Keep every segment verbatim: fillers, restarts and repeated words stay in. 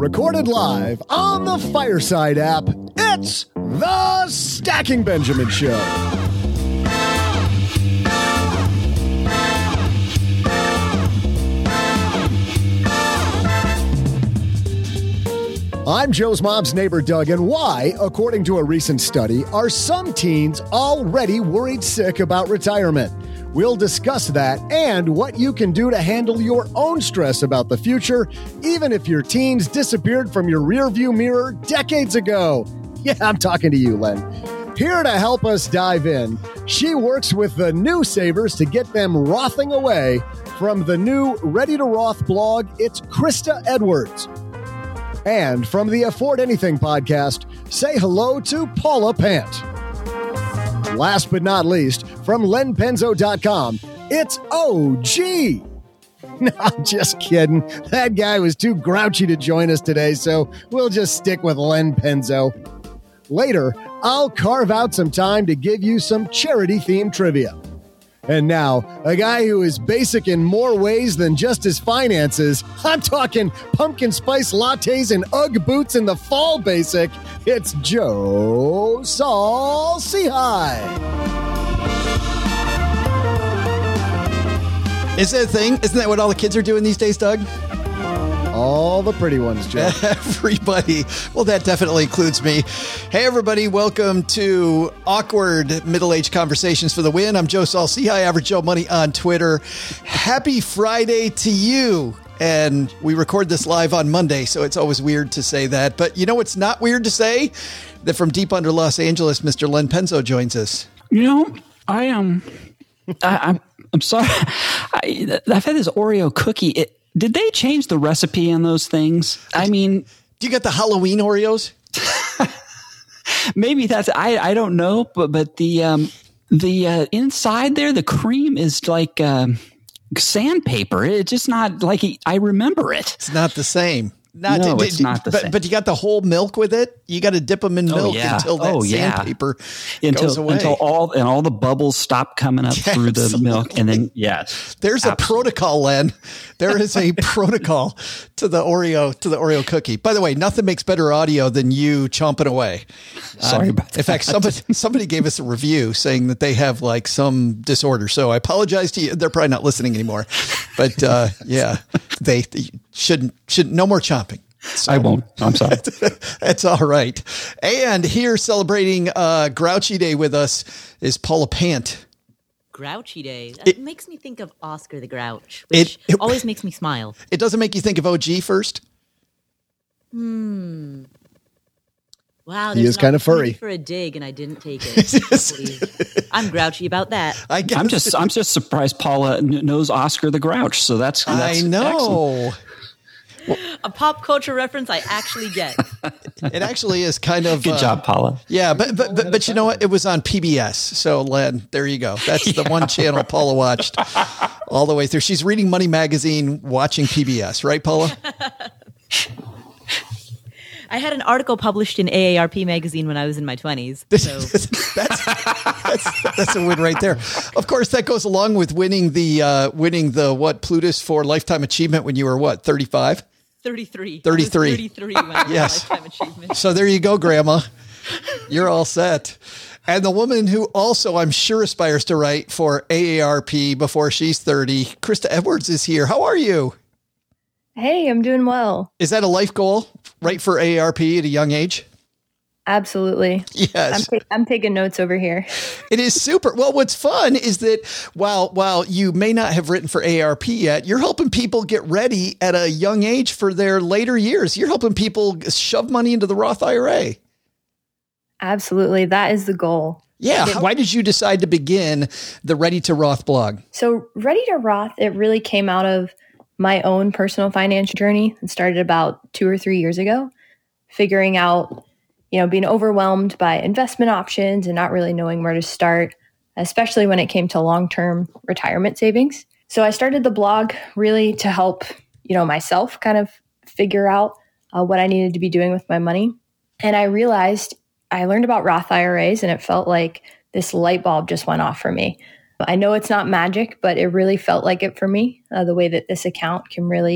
Recorded live on the Fireside app, it's the Stacking Benjamin Show. I'm Joe's mom's neighbor, Doug, and why, according to a recent study, are some teens already worried sick about retirement? We'll discuss that and what you can do to handle your own stress about the future, even if your teens disappeared from your rearview mirror decades ago. Yeah, I'm talking to you, Len. Here to help us dive in, she works with the new savers to get them Rothing away. From the new Ready to Roth blog, it's Krista Edwards. And from the Afford Anything podcast, say hello to Paula Pant. Last but not least, from len penzo dot com, it's O G. No, I'm just kidding. That guy was too grouchy to join us today, so we'll just stick with Len Penzo. Later, I'll carve out some time to give you some charity-themed trivia. And now, a guy who is basic in more ways than just his finances. I'm talking pumpkin spice lattes and Ugg boots in the fall basic. It's Joe Saul-Sehy. Is that a thing? Isn't that what all the kids are doing these days, Doug? All the pretty ones, Joe. Everybody. Well, that definitely includes me. Hey, everybody. Welcome to Awkward Middle-Aged Conversations for the Win. I'm Joe Saul-Sehy, Average Joe Money on Twitter. Happy Friday to you. And we record this live on Monday, so it's always weird to say that. But you know what's not weird to say? That from deep under Los Angeles, Mister Len Penzo joins us. You know, I am... Um, I'm I'm sorry. I, I've had this Oreo cookie. It, Did they change the recipe on those things? I mean, do you get the Halloween Oreos? Maybe that's I. I don't know, but but the um, the uh, inside there, the cream is like uh, sandpaper. It's just not like I remember it. It's not the same. Not no, to, it's not the but, same. But you got the whole milk with it. You got to dip them in oh, milk yeah. until that oh, sandpaper yeah. until, goes away. Until all and all the bubbles stop coming up Yeah, through the absolutely. milk, and then yes, there's absolutely. a protocol, Len. There is a protocol to the Oreo to the Oreo cookie. By the way, nothing makes better audio than you chomping away. Sorry uh, about that. In fact, somebody somebody gave us a review saying that they have like some disorder. So I apologize to you. They're probably not listening anymore, but uh, yeah, they, they shouldn't shouldn't no more chomping. So, I won't. I'm sorry. That's all right. And here celebrating uh, Grouchy Day with us is Paula Pant. Grouchy Day. That It- makes me think of Oscar the Grouch, which It- it- always makes me smile. It doesn't make you think of O G first? Hmm. Wow, He there's is an kind of opportunity furry. for a dig, and I didn't take it. I'm grouchy about that. I guess. I'm just I'm just surprised Paula kn- knows Oscar the Grouch. So that's, that's I know. excellent. A pop culture reference I actually get. It actually is kind of Good uh, job, Paula. Yeah, but but but, but you know what? It was on P B S. So Len, there you go. That's the one channel Paula watched all the way through. She's reading Money Magazine, watching P B S, right, Paula? I had an article published in A A R P magazine when I was in my twenties. So that's, that's that's a win right there. Of course, that goes along with winning the uh, winning the what Plutus for lifetime achievement when you were what thirty-five. thirty-three. thirty-three. I was thirty-three when I was Yes. lifetime achievement. So there you go, Grandma. You're all set. And the woman who also, I'm sure, aspires to write for A A R P before she's thirty, Krista Edwards is here. How are you? Hey, I'm doing well. Is that a life goal? Write for A A R P at a young age? Absolutely. I'm, Yes. ta- I'm taking notes over here. It is super. Well, what's fun is that while while you may not have written for A A R P yet, you're helping people get ready at a young age for their later years. You're helping people shove money into the Roth I R A. Absolutely. That is the goal. Yeah. Why did you decide to begin the Ready to Roth blog? So Ready to Roth, it really came out of my own personal financial journey. It started about two or three years ago, figuring out, you know, being overwhelmed by investment options and not really knowing where to start, especially when it came to long-term retirement savings. So I started the blog really to help, you know, myself kind of figure out uh, what I needed to be doing with my money. And I realized I learned about Roth I R As and it felt like this light bulb just went off for me. I know it's not magic, but it really felt like it for me, uh, the way that this account can really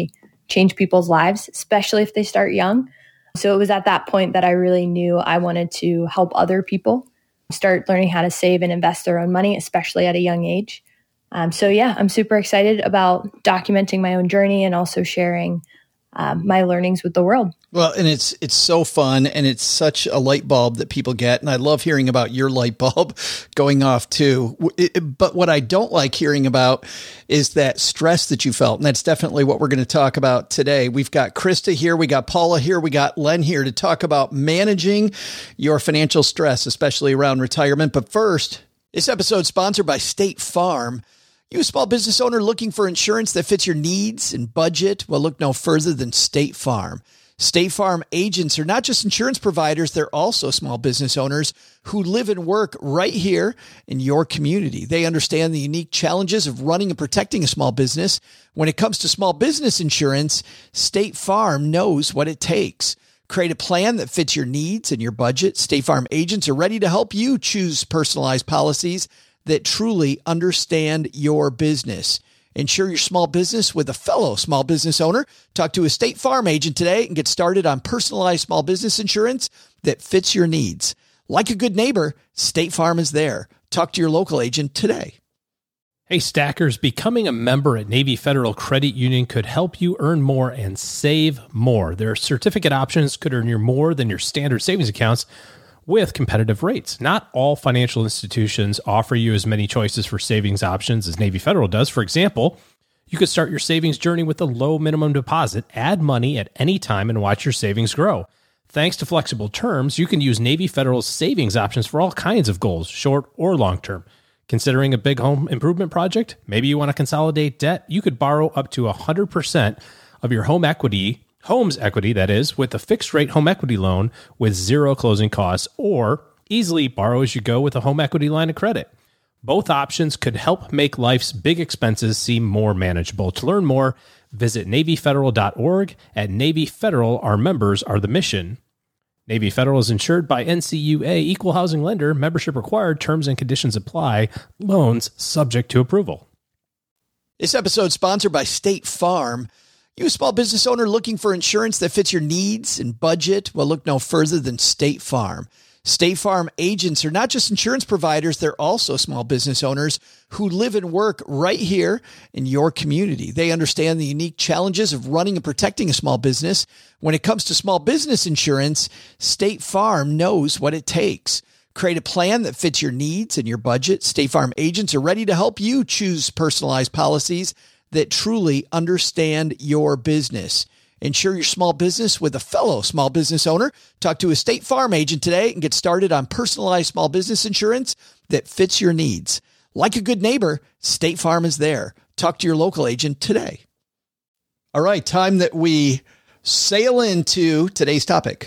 change people's lives, especially if they start young. So it was at that point that I really knew I wanted to help other people start learning how to save and invest their own money, especially at a young age. Um, so yeah, I'm super excited about documenting my own journey and also sharing um, my learnings with the world. Well, and it's it's so fun, and it's such a light bulb that people get. And I love hearing about your light bulb going off too. It, but what I don't like hearing about is that stress that you felt. And that's definitely what we're going to talk about today. We've got Krista here. We got Paula here. We got Len here to talk about managing your financial stress, especially around retirement. But first, this episode is sponsored by State Farm. You a small business owner looking for insurance that fits your needs and budget? Well, look no further than State Farm. State Farm agents are not just insurance providers, they're also small business owners who live and work right here in your community. They understand the unique challenges of running and protecting a small business. When it comes to small business insurance, State Farm knows what it takes. Create a plan that fits your needs and your budget. State Farm agents are ready to help you choose personalized policies that truly understand your business. Insure your small business with a fellow small business owner. Talk to a State Farm agent today and get started on personalized small business insurance that fits your needs. Like a good neighbor, State Farm is there. Talk to your local agent today. Hey, Stackers, becoming a member at Navy Federal Credit Union could help you earn more and save more. Their certificate options could earn you more than your standard savings accounts with competitive rates. Not all financial institutions offer you as many choices for savings options as Navy Federal does. For example, you could start your savings journey with a low minimum deposit, add money at any time, and watch your savings grow. Thanks to flexible terms, you can use Navy Federal's savings options for all kinds of goals, short or long-term. Considering a big home improvement project? Maybe you want to consolidate debt? You could borrow up to one hundred percent of your home equity Home's equity, that is, with a fixed-rate home equity loan with zero closing costs, or easily borrow as you go with a home equity line of credit. Both options could help make life's big expenses seem more manageable. To learn more, visit Navy Federal dot org. At Navy Federal, our members are the mission. Navy Federal is insured by N C U A, equal housing lender, membership required, terms and conditions apply, loans subject to approval. This episode is sponsored by State Farm. You a small business owner looking for insurance that fits your needs and budget? Well, look no further than State Farm. State Farm agents are not just insurance providers, they're also small business owners who live and work right here in your community. They understand the unique challenges of running and protecting a small business. When it comes to small business insurance, State Farm knows what it takes. Create a plan that fits your needs and your budget. State Farm agents are ready to help you choose personalized policies that truly understand your business. Insure your small business with a fellow small business owner. Talk to a State Farm agent today and get started on personalized small business insurance that fits your needs. Like a good neighbor, State Farm is there. Talk to your local agent today. All right, time that we sail into today's topic.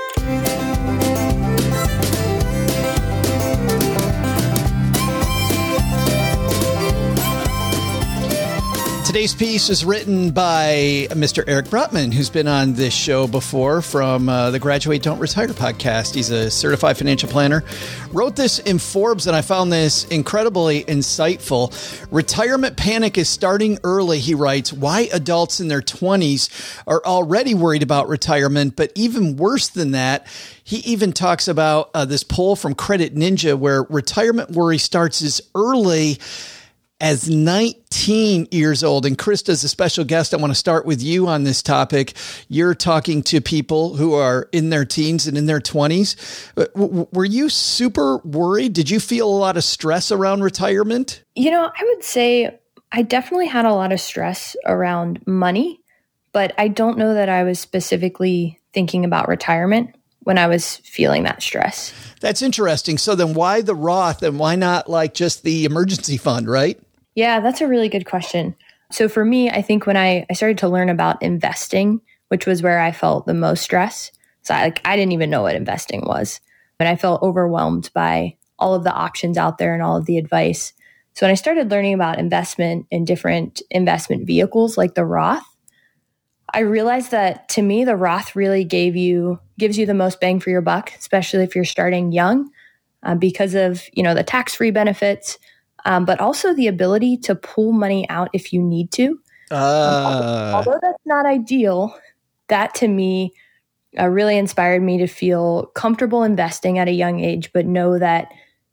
Today's piece is written by Mister Eric Brotman, who's been on this show before from uh, the Graduate Don't Retire podcast. He's a certified financial planner. Wrote this in Forbes, and I found this incredibly insightful. Retirement panic is starting early, he writes. Why adults in their twenties are already worried about retirement, but even worse than that, he even talks about uh, this poll from Credit Ninja where retirement worry starts as early as nineteen years old. And Krista's a special guest. I want to start with you on this topic. You're talking to people who are in their teens and in their twenties. Were you super worried? Did you feel a lot of stress around retirement? You know, I would say I definitely had a lot of stress around money, but I don't know that I was specifically thinking about retirement when I was feeling that stress. That's interesting. So then why the Roth and why not like just the emergency fund, right? Yeah, that's a really good question. So for me, I think when I, I started to learn about investing, which was where I felt the most stress. So I, like, I didn't even know what investing was, but I felt overwhelmed by all of the options out there and all of the advice. So when I started learning about investment in different investment vehicles like the Roth, I realized that to me, the Roth really gave you, gives you the most bang for your buck, especially if you're starting young, uh, because of, you know, the tax-free benefits, um, but also the ability to pull money out if you need to. Uh. Um, although that's not ideal, that to me uh, really inspired me to feel comfortable investing at a young age, but know that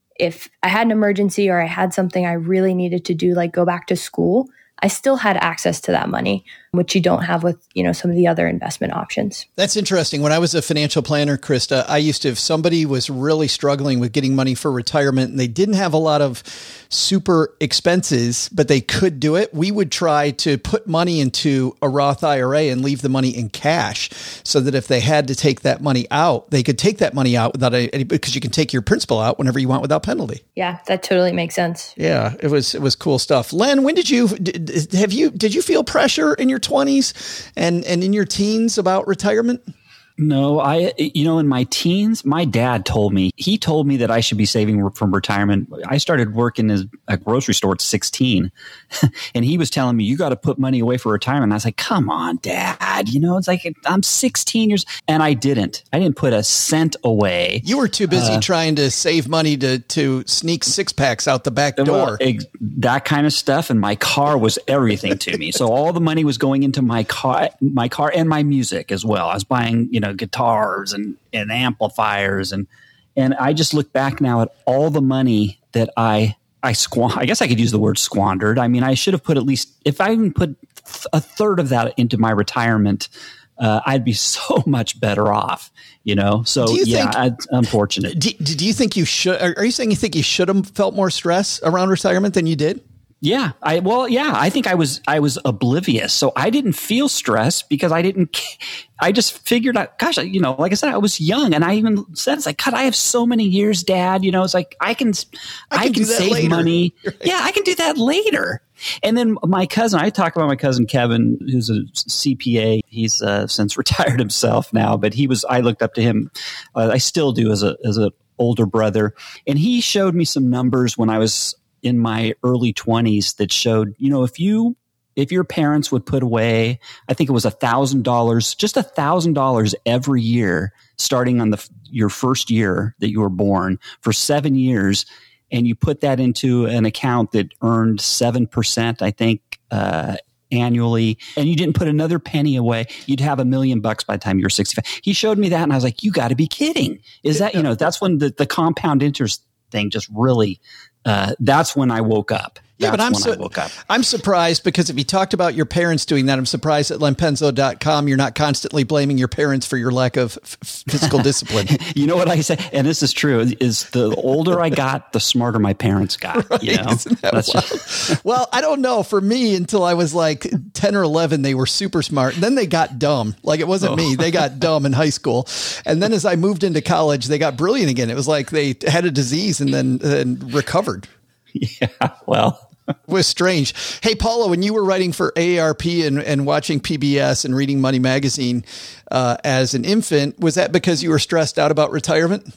if I had an emergency or I had something I really needed to do, like go back to school, I still had access to that money, which you don't have with, you know, some of the other investment options. That's interesting. When I was a financial planner, Krista, I used to, if somebody was really struggling with getting money for retirement and they didn't have a lot of super expenses, but they could do it, we would try to put money into a Roth I R A and leave the money in cash so that if they had to take that money out, they could take that money out without any, because you can take your principal out whenever you want without penalty. Yeah, that totally makes sense. Yeah, it was, it was cool stuff. Len, when did you, did, have you, did you feel pressure in your twenties and, and in your teens about retirement? No, I, you know, in my teens, my dad told me, he told me that I should be saving from retirement. I started working as a grocery store at sixteen and he was telling me, you got to put money away for retirement. I was like, come on, Dad, you know, it's like, I'm sixteen years and I didn't, I didn't put a cent away. You were too busy uh, trying to save money to, to sneak six packs out the back door. Well, ex- that kind of stuff. And my car was everything to me. So all the money was going into my car, my car and my music as well. I was buying, you know, guitars and, and amplifiers. And, and I just look back now at all the money that I, I squan- I guess I could use the word squandered. I mean, I should have put at least, if I even put th- a third of that into my retirement, uh, I'd be so much better off, you know? So you yeah, think, I, it's unfortunate. Do, do you think you should, are you saying you think you should have felt more stress around retirement than you did? Yeah, I well, yeah, I think I was I was oblivious, so I didn't feel stress because I didn't. I just figured out, gosh, you know, like I said, I was young, and I even said, "It's like, God, I have so many years, Dad." You know, it's like I can, I can, I can save later. money. Right. Yeah, I can do that later. And then my cousin, I talk about my cousin Kevin, who's a C P A. He's uh, since retired himself now, but he was. I looked up to him. Uh, I still do as a as a older brother, and he showed me some numbers when I was in my early twenties that showed, you know, if you, if your parents would put away, I think it was a thousand dollars, just a thousand dollars every year, starting on the, your first year that you were born for seven years. And you put that into an account that earned seven percent, I think, uh, annually, and you didn't put another penny away, you'd have a million bucks by the time you're sixty-five. He showed me that and I was like, you got to be kidding. Is that, you know, that's when the, the compound interest thing just really, Uh, that's when I woke up. Yeah, That's but I'm when su- I woke up. I'm surprised because if you talked about your parents doing that, I'm surprised at len penzo dot com you're not constantly blaming your parents for your lack of f- physical discipline. You know what I say, and this is true, is the older I got, the smarter my parents got. Right? You know? Isn't that That's wild? just- Well, I don't know. For me, until I was like ten or eleven, they were super smart. Then they got dumb. Like it wasn't Oh. me. They got dumb in high school. And then as I moved into college, they got brilliant again. It was like they had a disease and then and recovered. Yeah, well. It was strange. Hey, Paula, when you were writing for A A R P and, and watching P B S and reading Money Magazine uh, as an infant, was that because you were stressed out about retirement?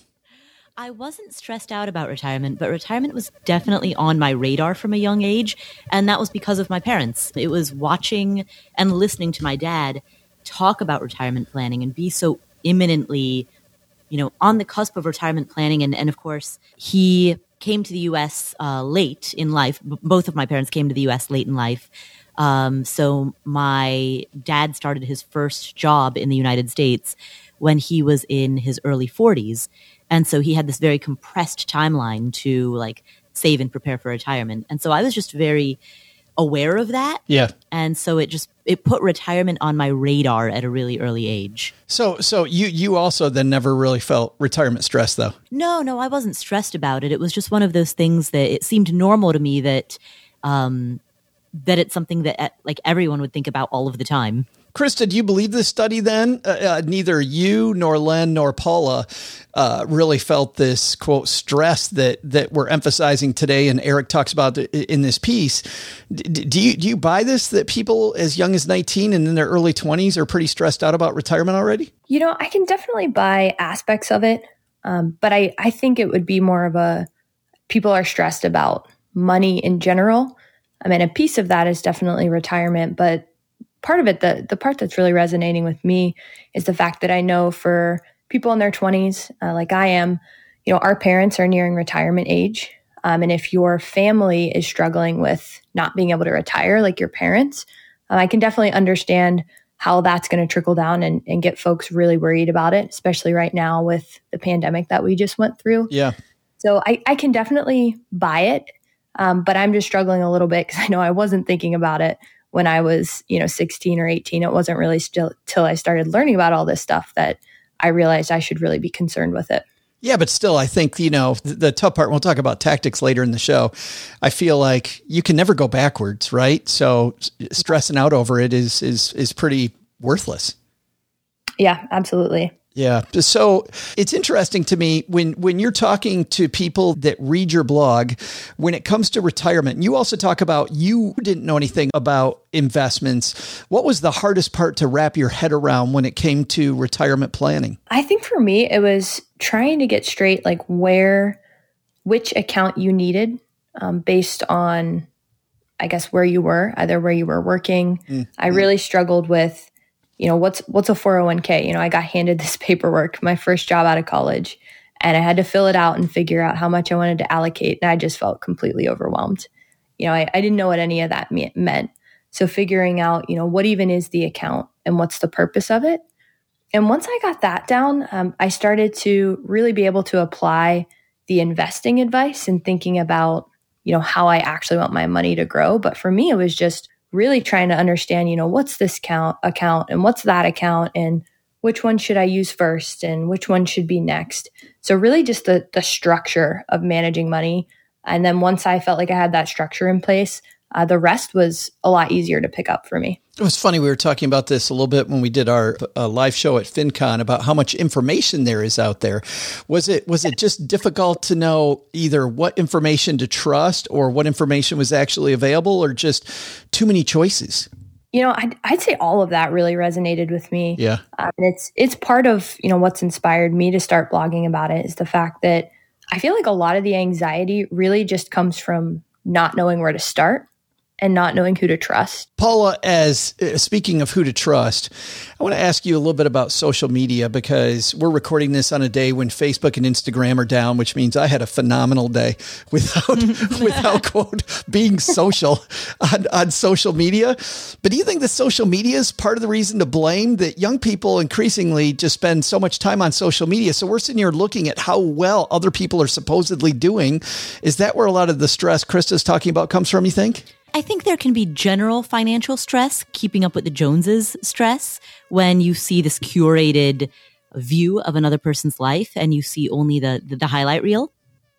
I wasn't stressed out about retirement, but retirement was definitely on my radar from a young age. And that was because of my parents. It was watching and listening to my dad talk about retirement planning and be so imminently, you know, on the cusp of retirement planning. And, and of course, he came to the U S uh, late in life. B- both of my parents came to the U S late in life. Um, so my dad started his first job in the United States when he was in his early forties. And so he had this very compressed timeline to like save and prepare for retirement. And so I was just very aware of that. Yeah. And so it just, it put retirement on my radar at a really early age. So, so you, you also then never really felt retirement stress though? No, no, I wasn't stressed about it. It was just one of those things that it seemed normal to me that, um, that it's something that uh, like everyone would think about all of the time. Krista, do you believe this study then? Uh, uh, neither you nor Len nor Paula uh, really felt this, quote, stress that that we're emphasizing today, and Eric talks about in this piece. D- do you do you buy this, that people as young as nineteen and in their early twenties are pretty stressed out about retirement already? You know, I can definitely buy aspects of it, um, but I, I think it would be more of a people are stressed about money in general. I mean, a piece of that is definitely retirement, but part of it, the the part that's really resonating with me is the fact that I know for people in their twenties, uh, like I am, you know, our parents are nearing retirement age. Um, and if your family is struggling with not being able to retire like your parents, Um, I can definitely understand how that's going to trickle down and, and get folks really worried about it, especially right now with the pandemic that we just went through. Yeah. So I, I can definitely buy it, um, but I'm just struggling a little bit because I know I wasn't thinking about it when I was, you know, sixteen or eighteen. It wasn't really still till I started learning about all this stuff that I realized I should really be concerned with it. Yeah, but still, I think, you know, the, the tough part, we'll talk about tactics later in the show. I feel like you can never go backwards, right? So stressing out over it is is is pretty worthless. Yeah, absolutely. Yeah. So it's interesting to me when, when you're talking to people that read your blog, when it comes to retirement, you also talk about you didn't know anything about investments. What was the hardest part to wrap your head around when it came to retirement planning? I think for me, it was trying to get straight, like where, which account you needed um, based on, I guess, where you were, either where you were working. Mm-hmm. I really struggled with, you know, what's what's a four oh one k? You know, I got handed this paperwork, my first job out of college, and I had to fill it out and figure out how much I wanted to allocate. And I just felt completely overwhelmed. You know, I, I didn't know what any of that me- meant. So figuring out, you know, what even is the account and what's the purpose of it? And once I got that down, um, I started to really be able to apply the investing advice and thinking about, you know, how I actually want my money to grow. But for me, it was just really trying to understand, you know, what's this count account and what's that account and which one should I use first and which one should be next. So really just the the structure of managing money. And then once I felt like I had that structure in place, uh, the rest was a lot easier to pick up for me. It was funny. We were talking about this a little bit when we did our uh, live show at FinCon about how much information there is out there. Was it was it just difficult to know either what information to trust or what information was actually available, or just too many choices? You know, I'd, I'd say all of that really resonated with me. Yeah, um, and it's it's part of, you know, what's inspired me to start blogging about it is the fact that I feel like a lot of the anxiety really just comes from not knowing where to start and not knowing who to trust. Paula, as uh, speaking of who to trust, I want to ask you a little bit about social media, because we're recording this on a day when Facebook and Instagram are down, which means I had a phenomenal day without, without quote, being social on, on social media. But do you think that social media is part of the reason to blame that young people increasingly just spend so much time on social media? So we're sitting here looking at how well other people are supposedly doing. Is that where a lot of the stress Krista's talking about comes from, you think? I think there can be general financial stress, keeping up with the Joneses stress, when you see this curated view of another person's life and you see only the, the, the highlight reel.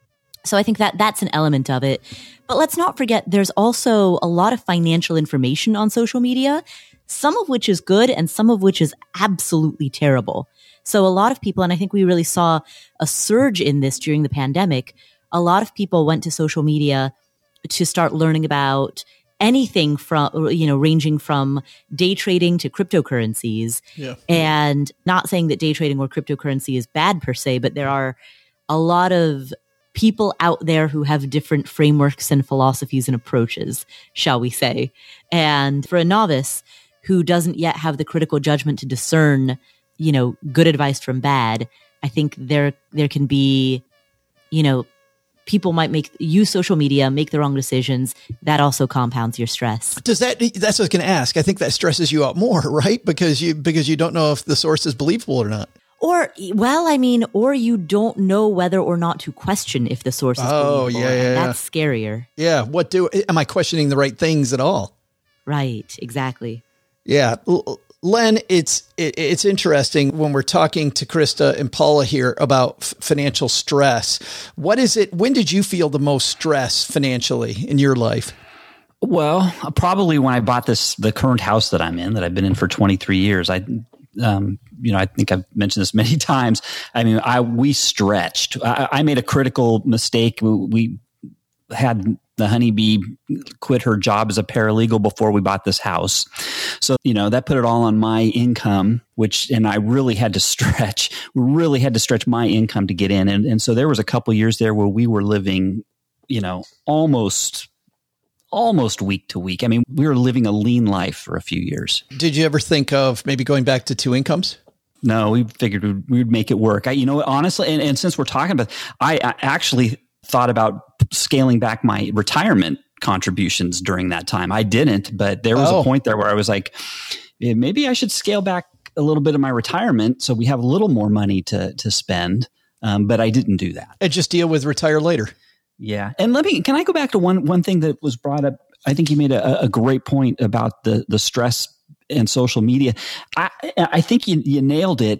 So I think that that's an element of it. But let's not forget, there's also a lot of financial information on social media, some of which is good and some of which is absolutely terrible. So a lot of people, and I think we really saw a surge in this during the pandemic, a lot of people went to social media to start learning about anything from, you know, ranging from day trading to cryptocurrencies. Yeah. And not saying that day trading or cryptocurrency is bad per se, but there are a lot of people out there who have different frameworks and philosophies and approaches, shall we say. And for a novice who doesn't yet have the critical judgment to discern, you know, good advice from bad, I think there there can be, you know, people might make use social media, make the wrong decisions. That also compounds your stress. Does that? That's what I was going to ask. I think that stresses you out more, right? Because you because you don't know if the source is believable or not. Or, well, I mean, or you don't know whether or not to question if the source is oh, believable. yeah, yeah, and yeah. that's scarier. Yeah. What do? Am I questioning the right things at all? Right. Exactly. Yeah. Len, it's it, it's interesting when we're talking to Krista and Paula here about f- financial stress. What is it? When did you feel the most stress financially in your life? Well, probably when I bought this, the current house that I'm in, that I've been in for twenty-three years. I, um, you know, I think I've mentioned this many times. I mean, I we stretched. I, I made a critical mistake. We, we had the honeybee quit her job as a paralegal before we bought this house. So, you know, that put it all on my income, which, and I really had to stretch, really had to stretch my income to get in. And, and so there was a couple years there where we were living, you know, almost, almost week to week. I mean, we were living a lean life for a few years. Did you ever think of maybe going back to two incomes? No, we figured we'd, we'd make it work. I, you know, honestly, and, and since we're talking about, I, I actually thought about scaling back my retirement contributions during that time. I didn't, but there was Oh. a point there where I was like, yeah, maybe I should scale back a little bit of my retirement so we have a little more money to to spend. Um, but I didn't do that. And just deal with retire later. Yeah. And let me, can I go back to one, one thing that was brought up? I think you made a, a great point about the, the stress and social media. I, I think you, you nailed it.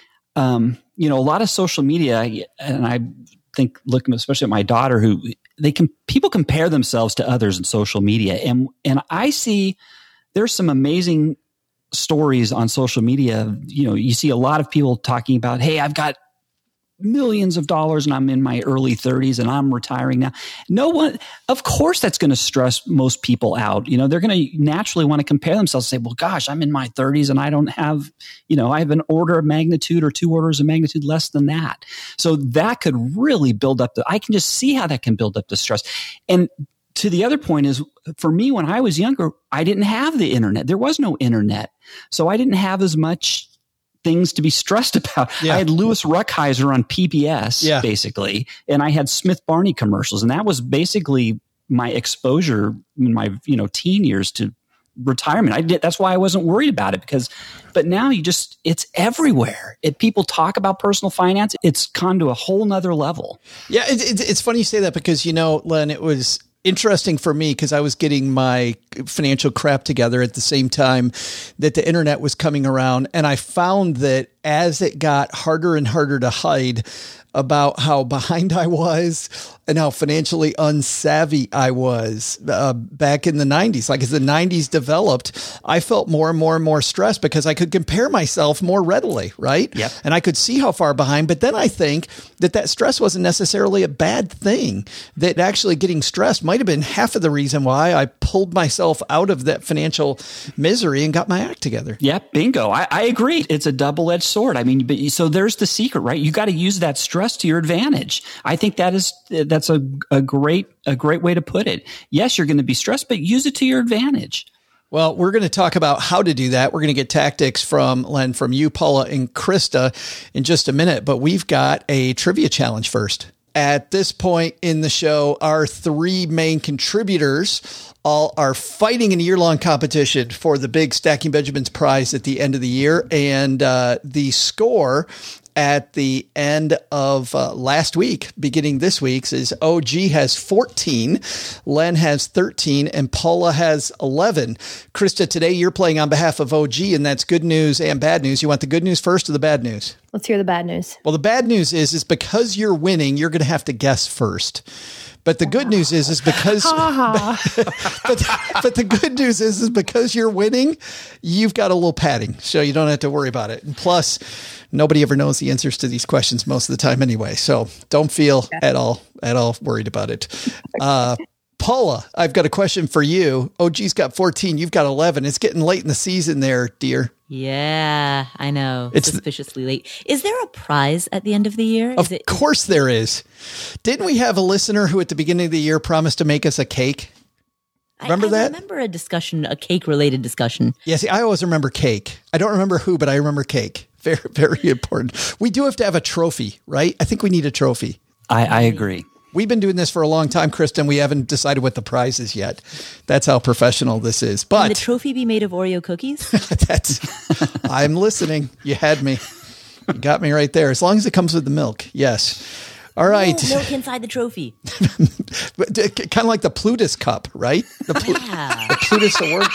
Um, you know, a lot of social media, and I think looking especially at my daughter, who they can, people compare themselves to others in social media. And, and I see there's some amazing stories on social media. You know, you see a lot of people talking about, hey, I've got millions of dollars and I'm in my early thirties and I'm retiring now. No one, of course, that's going to stress most people out. You know, they're going to naturally want to compare themselves and say, well, gosh, I'm in my thirties and I don't have, you know, I have an order of magnitude or two orders of magnitude less than that. So that could really build up the, I can just see how that can build up the stress. And to the other point is, for me, when I was younger, I didn't have the internet. There was no internet. So I didn't have as much things to be stressed about. Yeah. I had Louis Ruckheiser on P B S, yeah. basically, and I had Smith Barney commercials, and that was basically my exposure in my you know teen years to retirement. I did. That's why I wasn't worried about it, because, but now you just, it's everywhere. It, people talk about personal finance. It's gone to a whole nother level. Yeah, it, it, it's funny you say that, because, you know, Len, it was interesting for me because I was getting my financial crap together at the same time that the internet was coming around. And I found that as it got harder and harder to hide about how behind I was and how financially unsavvy I was uh, back in the nineties. Like as the nineties developed, I felt more and more and more stressed because I could compare myself more readily, right? Yep. And I could see how far behind. But then I think that that stress wasn't necessarily a bad thing, that actually getting stressed might have been half of the reason why I pulled myself out of that financial misery and got my act together. Yeah, bingo. I, I agree. It's a double-edged sword. I mean, but, so there's the secret, right? You got to use that stress to your advantage. I think that is that's a, a great a great way to put it. Yes, you're going to be stressed, but use it to your advantage. Well, we're going to talk about how to do that. We're going to get tactics from Len, from you, Paula, and Krista in just a minute. But we've got a trivia challenge first. At this point in the show, our three main contributors all are fighting in a year-long competition for the big Stacking Benjamins prize at the end of the year. And uh, the score at the end of uh, last week, beginning this week's, is O G has fourteen, Len has thirteen, and Paula has eleven. Krista, today you're playing on behalf of O G, and that's good news and bad news. You want the good news first or the bad news? Let's hear the bad news. Well, the bad news is, is because you're winning, you're going to have to guess first. But the good news is, is because, but, but the good news is, is because you're winning, you've got a little padding, so you don't have to worry about it. And plus, nobody ever knows the answers to these questions most of the time anyway. So don't feel at all, at all worried about it. Uh, Paula, I've got a question for you. O G's got fourteen. You've got eleven. It's getting late in the season there, dear. Yeah, I know. It's suspiciously late. Is there a prize at the end of the year? Of is it, course there is. Didn't we have a listener who at the beginning of the year promised to make us a cake? Remember I, I that? I remember a discussion, a cake-related discussion. Yeah, see, I always remember cake. I don't remember who, but I remember cake. Very, very important. We do have to have a trophy, right? I think we need a trophy. I, I agree. We've been doing this for a long time, Kristen. We haven't decided what the prize is yet. That's how professional this is. But Can the trophy be made of Oreo cookies? that's, I'm listening. You had me. You got me right there. As long as it comes with the milk. Yes. All right. No, milk inside the trophy. Kind of like the Plutus cup, right? The, Plu- Yeah. the Plutus Award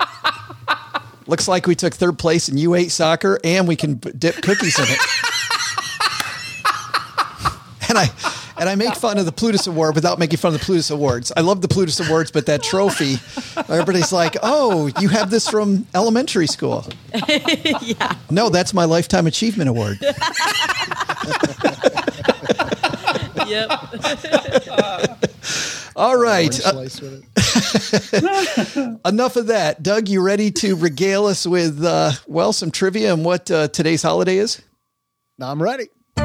cup. Looks like we took third place in U eight soccer, and we can b- dip cookies in it. And I and I make fun of the Plutus Award without making fun of the Plutus Awards. I love the Plutus Awards, but that trophy, everybody's like, "Oh, you have this from elementary school." Yeah. No, that's my Lifetime Achievement Award. Yep. All right. Uh, enough of that. Doug, you ready to regale us with, uh, well, some trivia and what uh, today's holiday is? I'm ready.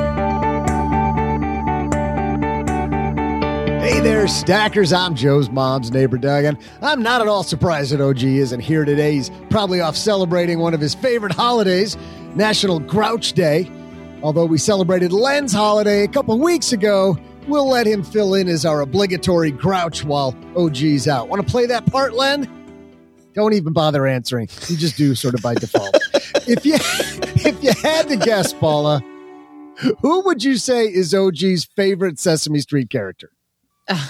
Hey there, Stackers. I'm Joe's mom's neighbor, Doug, and I'm not at all surprised that O G isn't here today. He's probably off celebrating one of his favorite holidays, National Grouch Day. Although we celebrated Len's holiday a couple weeks ago, we'll let him fill in as our obligatory grouch while O G's out. Want to play that part, Len? Don't even bother answering. You just do sort of by default. If you if you had to guess, Paula, who would you say is O G's favorite Sesame Street character? uh,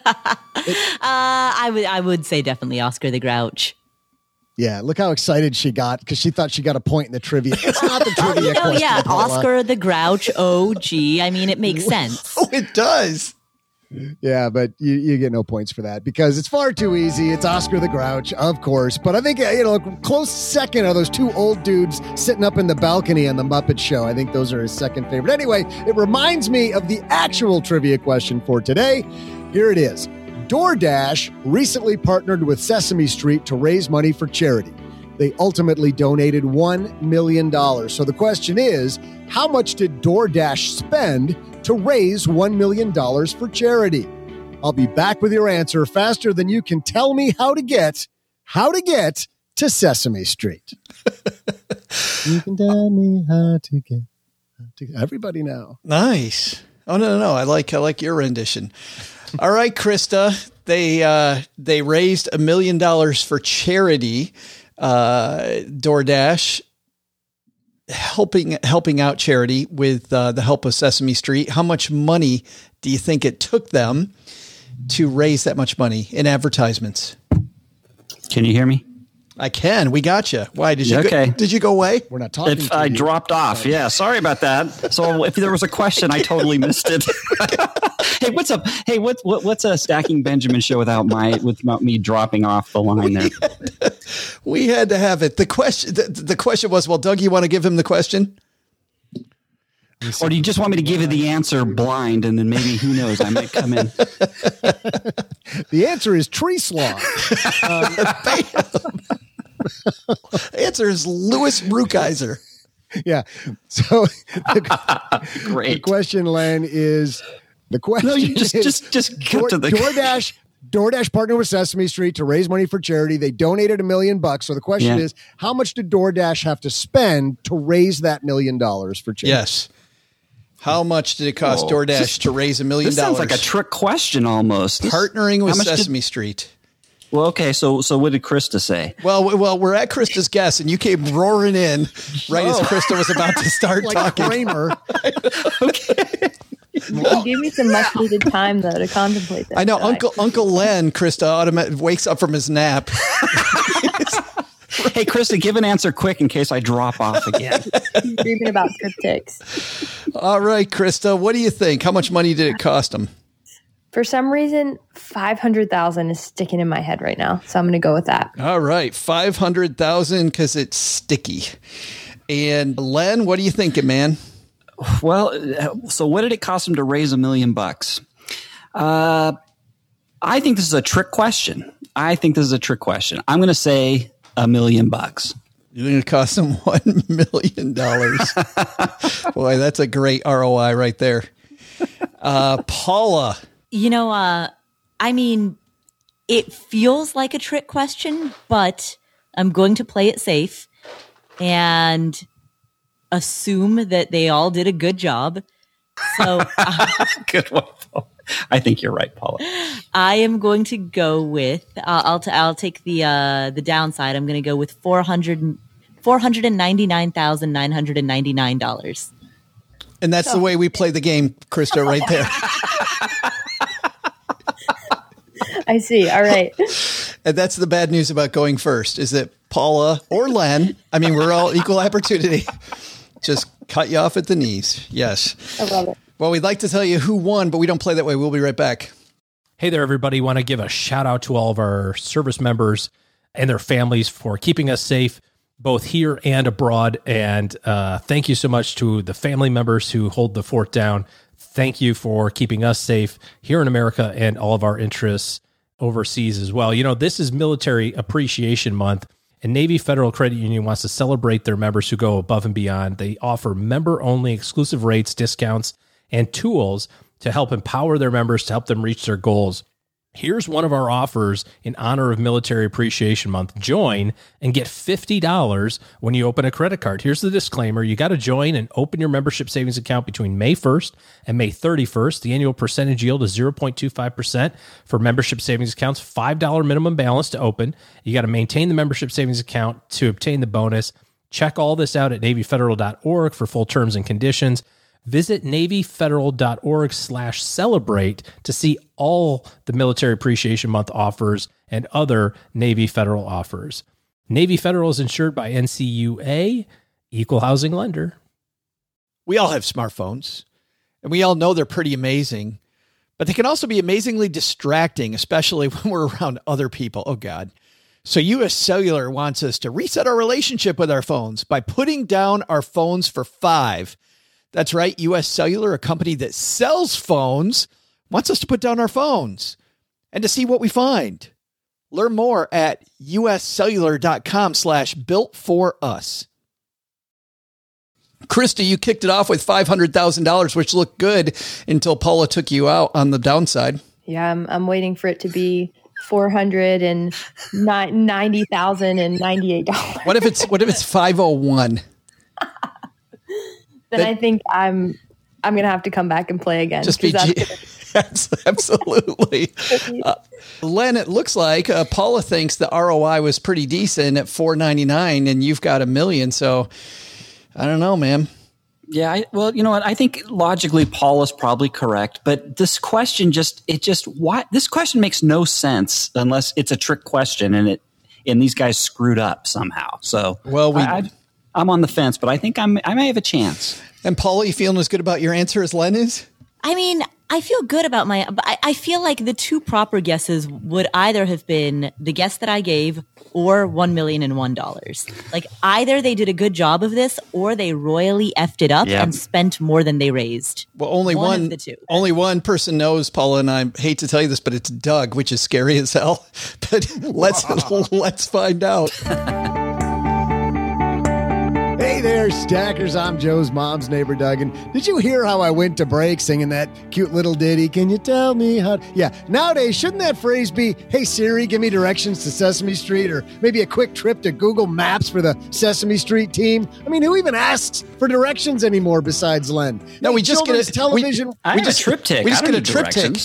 I would I would say definitely Oscar the Grouch. Yeah, look how excited she got because she thought she got a point in the trivia. It's not the trivia you know, question. Yeah, Paula. Oscar the Grouch, O G. I mean, it makes sense. Oh, it does. Yeah, but you, you get no points for that because it's far too easy. It's Oscar the Grouch, of course. But I think, you know, close second are those two old dudes sitting up in the balcony on the Muppet Show. I think those are his second favorite. Anyway, it reminds me of the actual trivia question for today. Here it is. DoorDash recently partnered with Sesame Street to raise money for charity. They ultimately donated one million dollars. So the question is, how much did DoorDash spend to raise one million dollars for charity? I'll be back with your answer faster than you can tell me how to get, how to get to Sesame Street. You can tell me how to get, how to, everybody now. Nice. Oh, no, no, no. I like, I like your rendition. All right, Krista, they, uh, they raised a million dollars for charity. Uh, DoorDash helping helping out charity with uh, the help of Sesame Street. How much money do you think it took them to raise that much money in advertisements? Can you hear me? I can. We got you. Why did you? Okay. Go, did you go away? We're not talking. If to I you. dropped off, yeah. Sorry about that. So if there was a question, I totally missed it. Hey, what's up? Hey, what, what what's a Stacking Benjamin show without my without me dropping off the line there? We had to, we had to have it. The question. The, the question was, well, Doug, you want to give him the question? Or do you just want me to give you the answer blind, and then maybe, who knows, I might come in. The answer is tree slog. Um, the answer is Louis Brookhiser. Yeah. So the, Great. the question, Len, is the question No, you just is, just just get Door, to the DoorDash. DoorDash partnered with Sesame Street to raise money for charity. They donated a million bucks. So the question Yeah. is, how much did DoorDash have to spend to raise that million dollars for charity? Yes. How much did it cost Whoa. DoorDash This- to raise a million This sounds dollars? like a trick question almost. This- Partnering with how much did- Sesame Street. Well, okay, so so what did Krista say? Well, w- well, we're at Krista's guess, and you came roaring in right as Krista was about to start Like talking. Kramer. Okay. You gave me some much needed time though to contemplate this. I know so Uncle Uncle Len, Krista, automatic wakes up from his nap. Hey, Krista, give an answer quick in case I drop off again. I'm dreaming about cryptics. All right, Krista, what do you think? How much money did it cost him? For some reason, five hundred thousand is sticking in my head right now, so I'm going to go with that. All right, five hundred thousand because it's sticky. And Len, what are you thinking, man? Well, uh, so what did it cost him to raise a million bucks? Uh, I think this is a trick question. I think this is a trick question. I'm going to say a million bucks. You think it cost him one million dollars? Boy, that's a great R O I right there. Uh, Paula. You know, uh, I mean, it feels like a trick question, but I'm going to play it safe and assume that they all did a good job. So uh, Good one, Paul. I think you're right, Paula. I am going to go with. Uh, I'll t- I'll take the uh, the downside. I'm going to go with four hundred four hundred ninety nine thousand nine hundred ninety nine dollars. And that's the way we play the game, Krista, right there. I see. All right. And that's the bad news about going first, is that Paula or Len, I mean, we're all equal opportunity, just cut you off at the knees. Yes. I love it. Well, we'd like to tell you who won, but we don't play that way. We'll be right back. Hey there, everybody. Want to give a shout out to all of our service members and their families for keeping us safe, both here and abroad. And uh, thank you so much to the family members who hold the fort down. Thank you for keeping us safe here in America and all of our interests overseas as well. You know, this is Military Appreciation Month, and Navy Federal Credit Union wants to celebrate their members who go above and beyond. They offer member-only exclusive rates, discounts, and tools to help empower their members to help them reach their goals. Here's one of our offers in honor of Military Appreciation Month. Join and get fifty dollars when you open a credit card. Here's the disclaimer. You got to join and open your membership savings account between May first and May thirty-first. The annual percentage yield is zero point two five percent for membership savings accounts, five dollars minimum balance to open. You got to maintain the membership savings account to obtain the bonus. Check all this out at Navy Federal dot org for full terms and conditions. Visit Navy Federal dot org slash celebrate to see all the Military Appreciation Month offers and other Navy Federal offers. Navy Federal is insured by N C U A, Equal Housing Lender. We all have smartphones, and we all know they're pretty amazing, but they can also be amazingly distracting, especially when we're around other people. Oh, God. So U S Cellular wants us to reset our relationship with our phones by putting down our phones for five. That's right. U S Cellular, a company that sells phones, wants us to put down our phones and to see what we find. Learn more at uscellular.com slash built for us. Krista, you kicked it off with five hundred thousand dollars, which looked good until Paula took you out on the downside. Yeah, I'm, I'm waiting for it to be four hundred ninety thousand ninety-eight dollars. What if it's, what if it's five oh one? Then that, I think I'm I'm gonna have to come back and play again. Just be G- absolutely. uh, Len, it looks like uh, Paula thinks the R O I was pretty decent at four ninety-nine, and you've got a million. So I don't know, man. Yeah, I, well, you know what? I think logically Paula's probably correct, but this question just it just why this question makes no sense unless it's a trick question and it and these guys screwed up somehow. So well, we. I, I, I'm on the fence, but I think I'm, I may have a chance. And Paula, you feeling as good about your answer as Len is? I mean, I feel good about my, but I, I feel like the two proper guesses would either have been the guess that I gave or one million and one dollars. Like either they did a good job of this or they royally effed it up yeah. and spent more than they raised. Well, only one, one of the two. Only one person knows, Paula, and I hate to tell you this, but it's Doug, which is scary as hell. But let's let's find out. Hey there, Stackers. I'm Joe's mom's neighbor, Doug. And did you hear how I went to break singing that cute little ditty? Can you tell me how? Yeah. Nowadays, shouldn't that phrase be, hey, Siri, give me directions to Sesame Street, or maybe a quick trip to Google Maps for the Sesame Street team? I mean, who even asks for directions anymore besides Len? No, hey, we just get a television. We, I we have just a triptych. We just I get a triptych.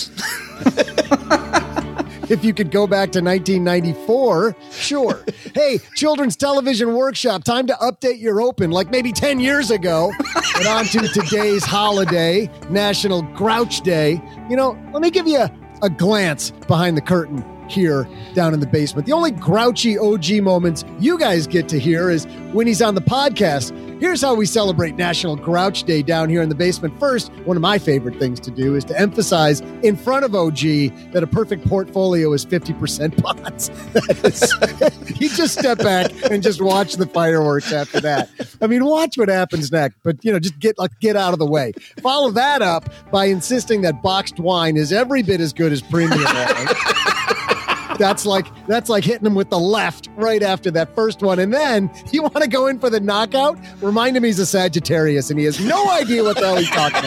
If you could go back to nineteen ninety-four, sure. Hey, Children's Television Workshop, time to update your open like maybe ten years ago. And on to today's holiday, National Grouch Day. You know, let me give you a, a glance behind the curtain here down in the basement. The only grouchy O G moments you guys get to hear is when he's on the podcast. Here's how we celebrate National Grouch Day down here in the basement. First, one of my favorite things to do is to emphasize in front of O G that a perfect portfolio is fifty percent bonds. You just step back and just watch the fireworks after that. I mean, watch what happens next, but, you know, just get like get out of the way. Follow that up by insisting that boxed wine is every bit as good as premium wine. That's like that's like hitting him with the left right after that first one. And then you want to go in for the knockout? Remind him he's a Sagittarius and he has no idea what the hell he's talking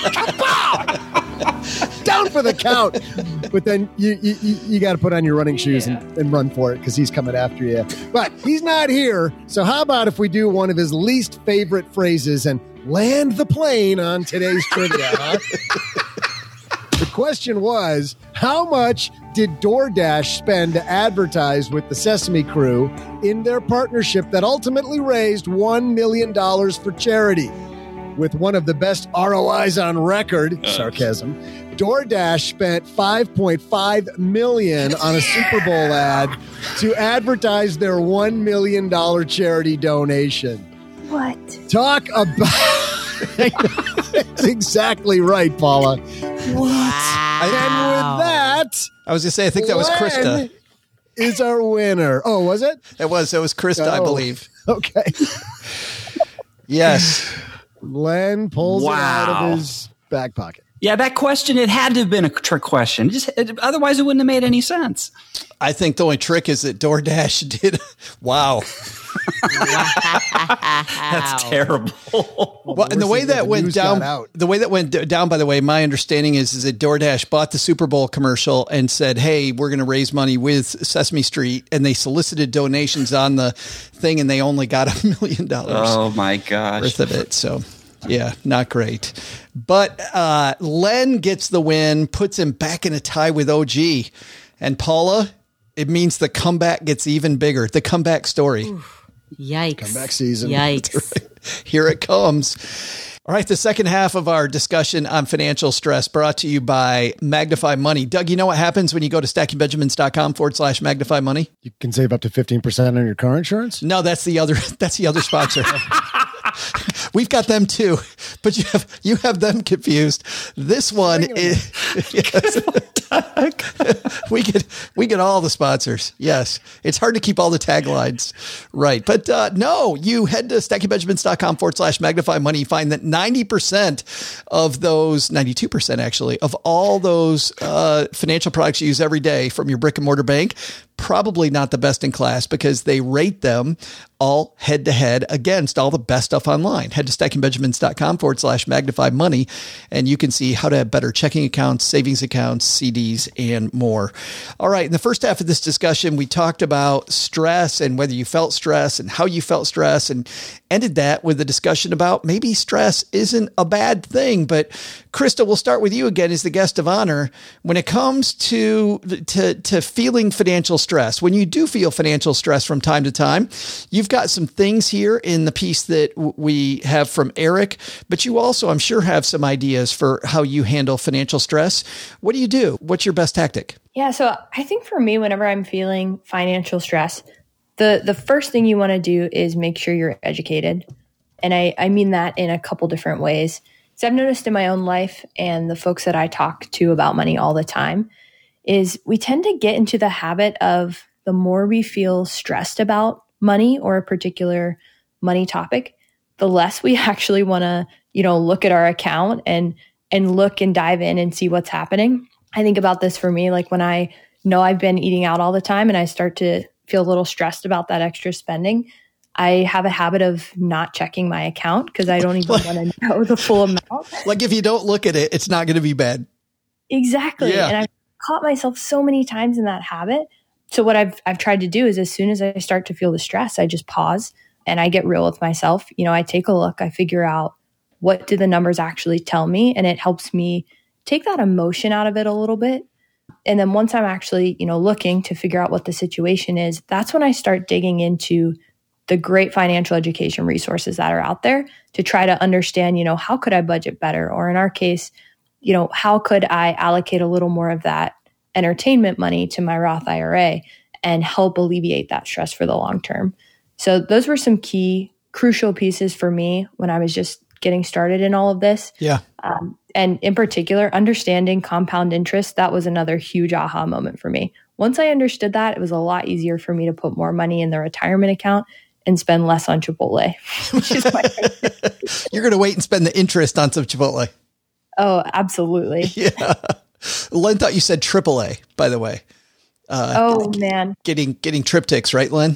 about. Down for the count. But then you you, you got to put on your running shoes yeah. and, and run for it because he's coming after you. But he's not here. So how about if we do one of his least favorite phrases and land the plane on today's trivia, huh? The question was, how much did DoorDash spend to advertise with the Sesame Crew in their partnership that ultimately raised one million dollars for charity? With one of the best R O Is on record, uh. sarcasm, DoorDash spent five point five million dollars on a Super Bowl ad to advertise their one million dollars charity donation. What? Talk about... That's exactly right, Paula. What? Wow. And with that, I was going to say, I think that was Krista. Is our winner. Oh, was it? It was. It was Krista, oh. I believe. Okay. Yes. Len pulls wow. it out of his back pocket. Yeah, that question, it had to have been a trick question. Just it, otherwise, it wouldn't have made any sense. I think the only trick is that DoorDash did. Wow. That's terrible. Well, and the way that went down, the way that went down, by the way, my understanding is, is that DoorDash bought the Super Bowl commercial and said, hey, we're going to raise money with Sesame Street. And they solicited donations on the thing and they only got a million dollars. Oh my gosh. Worth of it. So yeah, not great. But uh, Len gets the win, puts him back in a tie with O G. And Paula, it means the comeback gets even bigger. The comeback story. Oof. Yikes. Comeback season. Yikes. Right. Here it comes. All right. The second half of our discussion on financial stress brought to you by Magnify Money. Doug, you know what happens when you go to stackingbenjamins.com forward slash Magnify Money? You can save up to fifteen percent on your car insurance? No, that's the other, that's the other sponsor. We've got them too, but you have you have them confused. This one is yes. we get we get all the sponsors. Yes, it's hard to keep all the taglines right, but uh, no, you head to stackingbenjamins.com forward slash magnify money. You find that ninety percent of those, ninety-two percent actually, of all those uh, financial products you use every day from your brick and mortar bank, probably not the best in class because they rate them all head to head against all the best stuff online. Head to stackingbenjamins.com forward slash magnify money, and you can see how to have better checking accounts, savings accounts, C Ds, and more. All right. In the first half of this discussion, we talked about stress and whether you felt stress and how you felt stress, and ended that with a discussion about maybe stress isn't a bad thing. But Krista, we'll start with you again as the guest of honor. When it comes to, to, to feeling financial stress, when you do feel financial stress from time to time, you've got some things here in the piece that w- we have from Eric, but you also, I'm sure, have some ideas for how you handle financial stress. What do you do? What's your best tactic? Yeah, so I think for me, whenever I'm feeling financial stress, the the first thing you want to do is make sure you're educated. And I, I mean that in a couple different ways. So I've noticed in my own life and the folks that I talk to about money all the time is we tend to get into the habit of the more we feel stressed about money or a particular money topic, the less we actually want to, you know, look at our account and and look and dive in and see what's happening. I think about this for me, like when I know I've been eating out all the time and I start to feel a little stressed about that extra spending, I have a habit of not checking my account because I don't even want to know the full amount. Like if you don't look at it, it's not going to be bad. Exactly. Yeah. And I've caught myself so many times in that habit. So what I've I've tried to do is as soon as I start to feel the stress, I just pause and I get real with myself. You know, I take a look, I figure out what do the numbers actually tell me, and it helps me take that emotion out of it a little bit. And then once I'm actually, you know, looking to figure out what the situation is, that's when I start digging into the great financial education resources that are out there to try to understand, you know, how could I budget better? Or in our case, you know, how could I allocate a little more of that entertainment money to my Roth I R A and help alleviate that stress for the long term? So those were some key, crucial pieces for me when I was just getting started in all of this. Yeah. Um, and in particular, understanding compound interest, that was another huge aha moment for me. Once I understood that, it was a lot easier for me to put more money in the retirement account and spend less on Chipotle. Which is my You're going to wait and spend the interest on some Chipotle. Oh, absolutely. Yeah. Len thought you said triple A, by the way. Uh, oh, man. Getting getting triptychs, right, Len?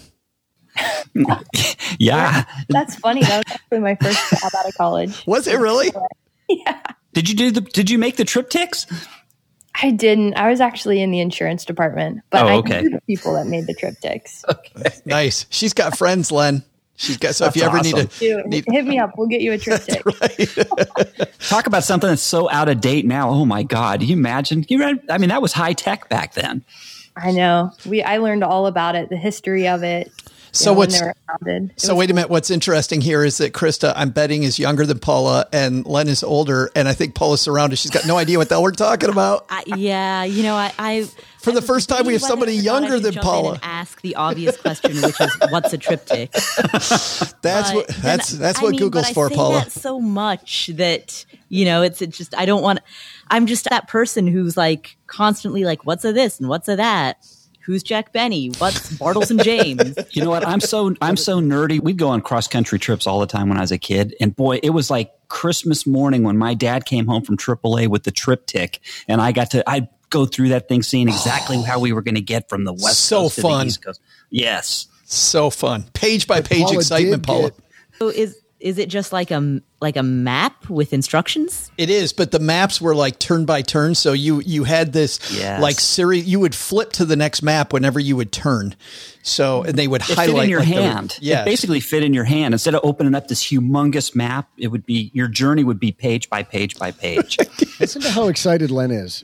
Yeah. That's funny. That was actually my first job out of college. Was it really? Yeah. Did you do the, did you make the triptychs? I didn't. I was actually in the insurance department, but Oh, okay. I knew the people that made the triptychs. Nice. She's got friends, Len. She's got, so if you That's ever awesome. need to, Dude, need, hit me up. We'll get you a triptych. right. Talk about something that's so out of date now. Oh my God. Can you imagine? You read, I mean, that was high tech back then. I know. We I learned all about it, the history of it. So know, what's, when they were founded. It so was wait a minute. What's interesting here is that Krista, I'm betting, is younger than Paula, and Len is older. And I think Paula's surrounded. She's got no idea what the hell we're talking about. I, yeah, you know, I, I For the first time, we have somebody younger than Paula. Ask the obvious question, which is, "What's a triptych?" That's But what then, that's that's I what mean, Google's but I for, say Paula. that so much that you know, it's, it's just I don't want. I'm just that person who's like constantly like, "What's a this and what's a that." Who's Jack Benny? What's Bartles and James? You know what? I'm so I'm so nerdy. We'd go on cross country trips all the time when I was a kid, and boy, it was like Christmas morning when my dad came home from triple A with the triptych, and I got to I go through that thing, seeing exactly how we were going to get from the west So coast to fun. the east coast. Yes, So fun. Page by page Paula excitement, did Paula. get- So is is it just like a like a map with instructions? It is, but the maps were like turn by turn. So you you had this Yes. like series. You would flip to the next map whenever you would turn. So and they would It highlight fit in your like the- hand. yeah, It basically fit in your hand. Instead of opening up this humongous map, it would be your journey would be page by page by page. Listen to how excited Len is.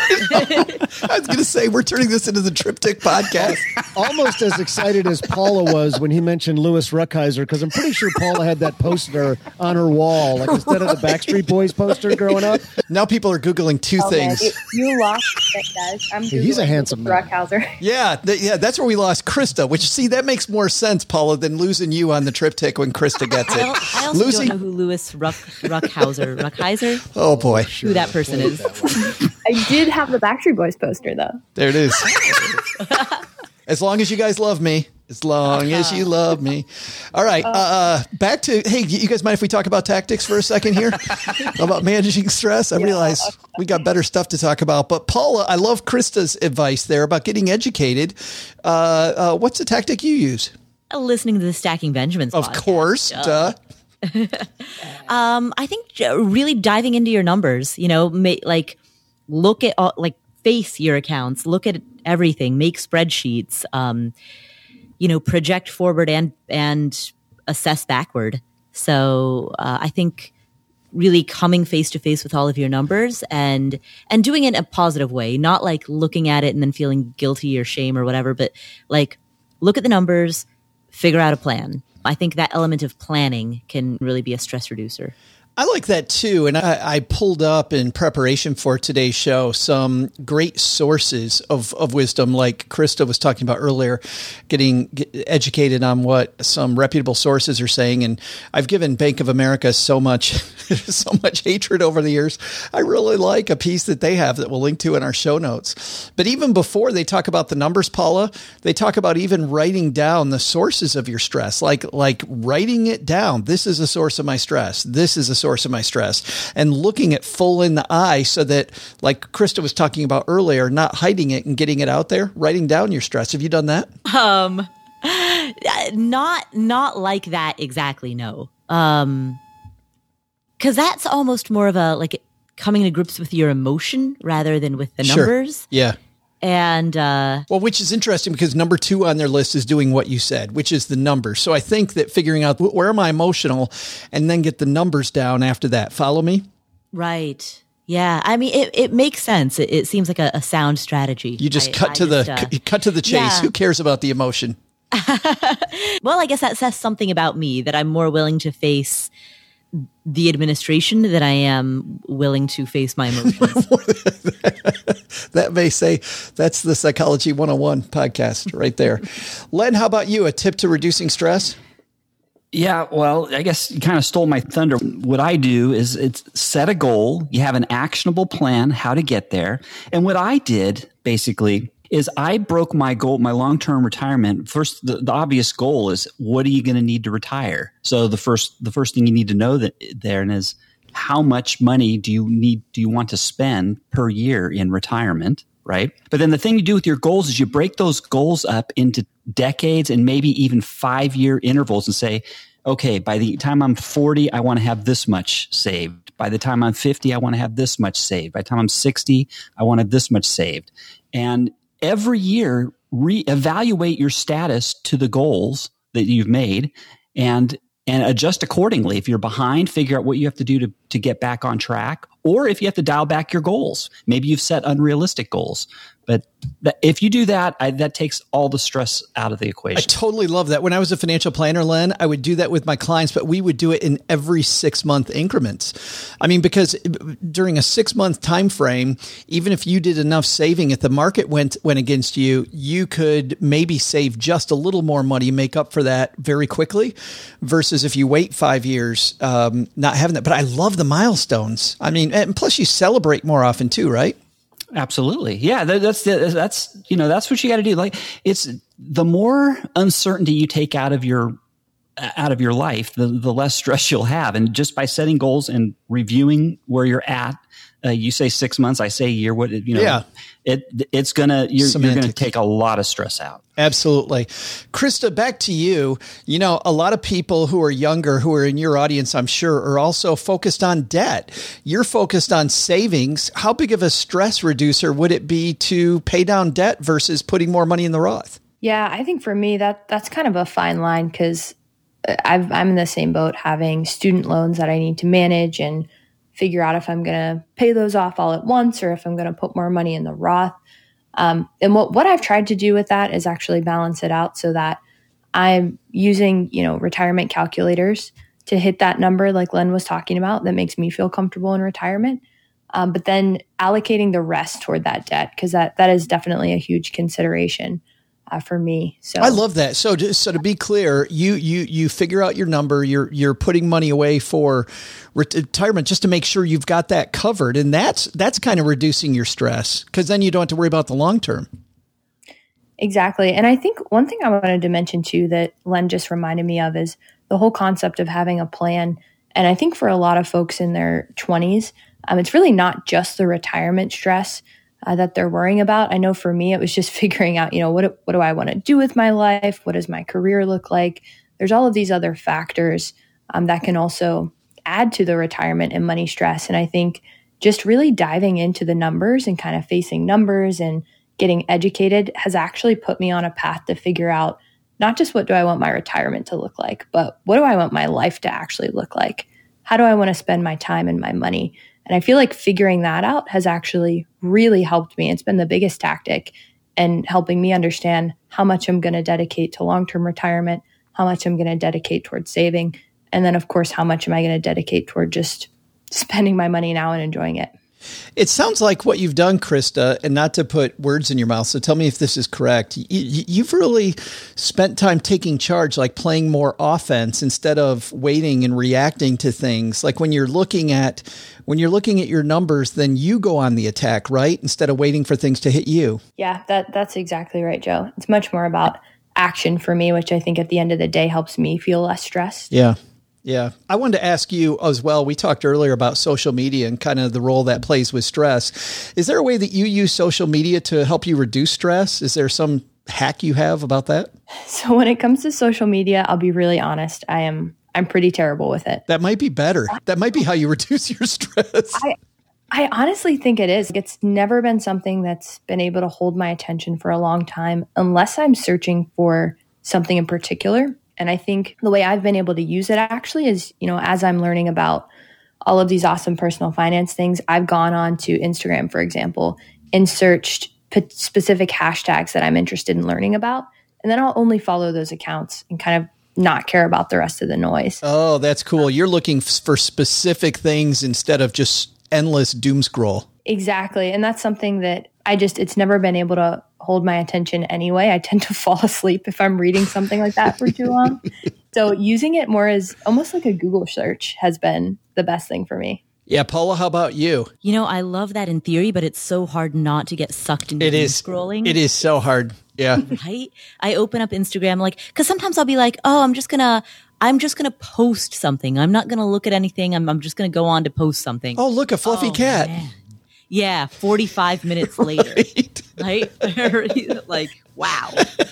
I was going to say we're turning this into the Triptych podcast. Almost as excited as Paula was when he mentioned Louis Ruckhiser, because I'm pretty sure Paula had that poster on her wall, like instead of the Backstreet Boys poster growing up. Now people are googling two Oh, man, things. it- you lost it, guys. I'm He's a Googling handsome man. Brockhauser. Yeah, th- yeah, that's where we lost Krista. Which see that makes more sense, Paula, than losing you on the Triptych when Krista gets I, it. al- I also Losing, don't know who Louis Ruck, Ruckhauser, Ruckheiser, oh boy, who that person is. I did have the Backstreet Boys poster, though. there it is. As long as you guys love me. As long as you love me. All right. Uh, back to, hey, you guys mind if we talk about tactics for a second here? About managing stress? I realize we got better stuff to talk about. But Paula, I love Krista's advice there about getting educated. Uh, uh, what's the tactic you use? Listening to the Stacking Benjamins Of podcast. course. Duh. Um, I think uh, really diving into your numbers, you know, ma- like look at all, like face your accounts, look at everything, make spreadsheets, um, you know, project forward and and assess backward. So uh, I think really coming face to face with all of your numbers and and doing it in a positive way, not like looking at it and then feeling guilty or shame or whatever, but like look at the numbers, figure out a plan. I think that element of planning can really be a stress reducer. I like that too. And I, I pulled up in preparation for today's show some great sources of, of wisdom, like Krista was talking about earlier, getting get educated on what some reputable sources are saying. And I've given Bank of America so much, so much hatred over the years. I really like a piece that they have that we'll link to in our show notes. But even before they talk about the numbers, Paula, they talk about even writing down the sources of your stress, like, like writing it down. This is a source of my stress. This is a source of my stress, and looking it full in the eye so that, like Krista was talking about earlier, not hiding it and getting it out there, writing down your stress. Have you done that? Um, not not like that exactly. No, um, because that's almost more of a like coming to grips with your emotion rather than with the Sure. numbers. Yeah. And uh, Well, which is interesting because number two on their list is doing what you said, which is the numbers. So I think that figuring out where am I emotional and then get the numbers down after that. Follow me? right, yeah. I mean, it, it makes sense. It, it seems like a, a sound strategy. You just I- cut I to the just, uh, cu- cut to the chase. yeah. Who cares about the emotion? Well, I guess that says something about me that I'm more willing to face the administration than I am willing to face my emotions. That may say that's the Psychology one oh one podcast right there. Len, how about you? A tip to reducing stress? Yeah, well, I guess you kind of stole my thunder. What I do is it's set a goal. You have an actionable plan how to get there. And what I did basically is I broke my goal, my long-term retirement. First, the, the obvious goal is what are you going to need to retire? So the first, the first thing you need to know that there is how much money do you need, do you want to spend per year in retirement? Right. But then the thing you do with your goals is you break those goals up into decades and maybe even five year intervals and say, okay, by the time I'm forty, I want to have this much saved. By the time I'm fifty, I want to have this much saved. By the time I'm sixty, I want to have this much saved. And every year, reevaluate your status to the goals that you've made and and adjust accordingly. If you're behind, figure out what you have to do to, to get back on track. Or if you have to dial back your goals, maybe you've set unrealistic goals. But that, if you do that, I, that takes all the stress out of the I equation. totally love that. When I was a financial planner, Len, I would do that with my clients, but we would do it in every six month increments. I mean, because during a six month time frame, even if you did enough saving, if the market went went against you, you could maybe save just a little more money, make up for that very quickly. Versus if you wait five years, um, not having that. But I love the milestones. I mean, and plus you celebrate more often too, right? Absolutely. Yeah. That, that's, the, that's, you know, that's what you got to do. Like it's the more uncertainty you take out of your, out of your life, the, the less stress you'll have. And just by setting goals and reviewing where you're at, Uh, you say six months, I say a year. What you know? Yeah. It it's gonna you're, you're gonna Semantics. take a lot of stress out. Absolutely. Krista, back to you. You know, a lot of people who are younger, who are in your audience, I'm sure, are also focused on debt. You're focused on savings. How big of a stress reducer would it be to pay down debt versus putting more money in the Roth? Yeah, I think for me, that that's kind of a fine line because I've, I'm in the same boat having student loans that I need to manage and figure out if I'm going to pay those off all at once or if I'm going to put more money in the Roth. Um, and what, what I've tried to do with that is actually balance it out so that I'm using, you know, retirement calculators to hit that number like Len was talking about that makes me feel comfortable in retirement. Um, but then allocating the rest toward that debt because that, that is definitely a huge consideration uh, for me. So I love that. So, just, so to be clear, you you you figure out your number. You're you're putting money away for retirement just to make sure you've got that covered, and that's that's kind of reducing your stress because then you don't have to worry about the long term. Exactly, and I think one thing I wanted to mention too that Len just reminded me of is the whole concept of having a plan. And I think for a lot of folks in their twenties, um, it's really not just the retirement stress Uh, that they're worrying about. I know for me, it was just figuring out, you know, what what do I want to do with my life? What does my career look like? There's all of these other factors um, that can also add to the retirement and money stress. And I think just really diving into the numbers and kind of facing numbers and getting educated has actually put me on a path to figure out not just what do I want my retirement to look like, but what do I want my life to actually look like? How do I want to spend my time and my money? And I feel like figuring that out has actually really helped me. It's been the biggest tactic in helping me understand how much I'm going to dedicate to long-term retirement, how much I'm going to dedicate towards saving, and then, of course, how much am I going to dedicate toward just spending my money now and enjoying it. It sounds like what you've done, Krista, and not to put words in your mouth, so tell me if this is correct. You've really spent time taking charge, like playing more offense instead of waiting and reacting to things. Like when you're looking at when you're looking at your numbers, then you go on the attack, right? Instead of waiting for things to hit you. Yeah, that that's exactly right, Joe. It's much more about action for me, which I think at the end of the day helps me feel less stressed. Yeah. Yeah. I wanted to ask you as well. We talked earlier about social media and kind of the role that plays with stress. Is there a way that you use social media to help you reduce stress? Is there some hack you have about that? So when it comes to social media, I'll be really honest. I am, I'm pretty terrible with it. That might be better. That might be how you reduce your stress. I, I honestly think it is. It's never been something that's been able to hold my attention for a long time unless I'm searching for something in particular. And I think the way I've been able to use it actually is, you know, as I'm learning about all of these awesome personal finance things, I've gone on to Instagram, for example, and searched p- specific hashtags that I'm interested in learning about. And then I'll only follow those accounts and kind of not care about the rest of the noise. Oh, that's cool. You're looking f- for specific things instead of just endless doom scroll. Exactly. And that's something that I just, it's never been able to hold my attention anyway. I tend to fall asleep if I'm reading something like that for too long. So using it more as almost like a Google search has been the best thing for me. Yeah. Paula, how about you? You know, I love that in theory, but it's so hard not to get sucked into It is scrolling. It is so hard. Yeah. Right? I open up Instagram like, cause sometimes I'll be like, oh, I'm just gonna, I'm just gonna post something. I'm not gonna look at anything. I'm, I'm just gonna go on to post something. Oh, look, a fluffy Oh, cat. man. Yeah, forty-five minutes later. Right. Right? Like, wow.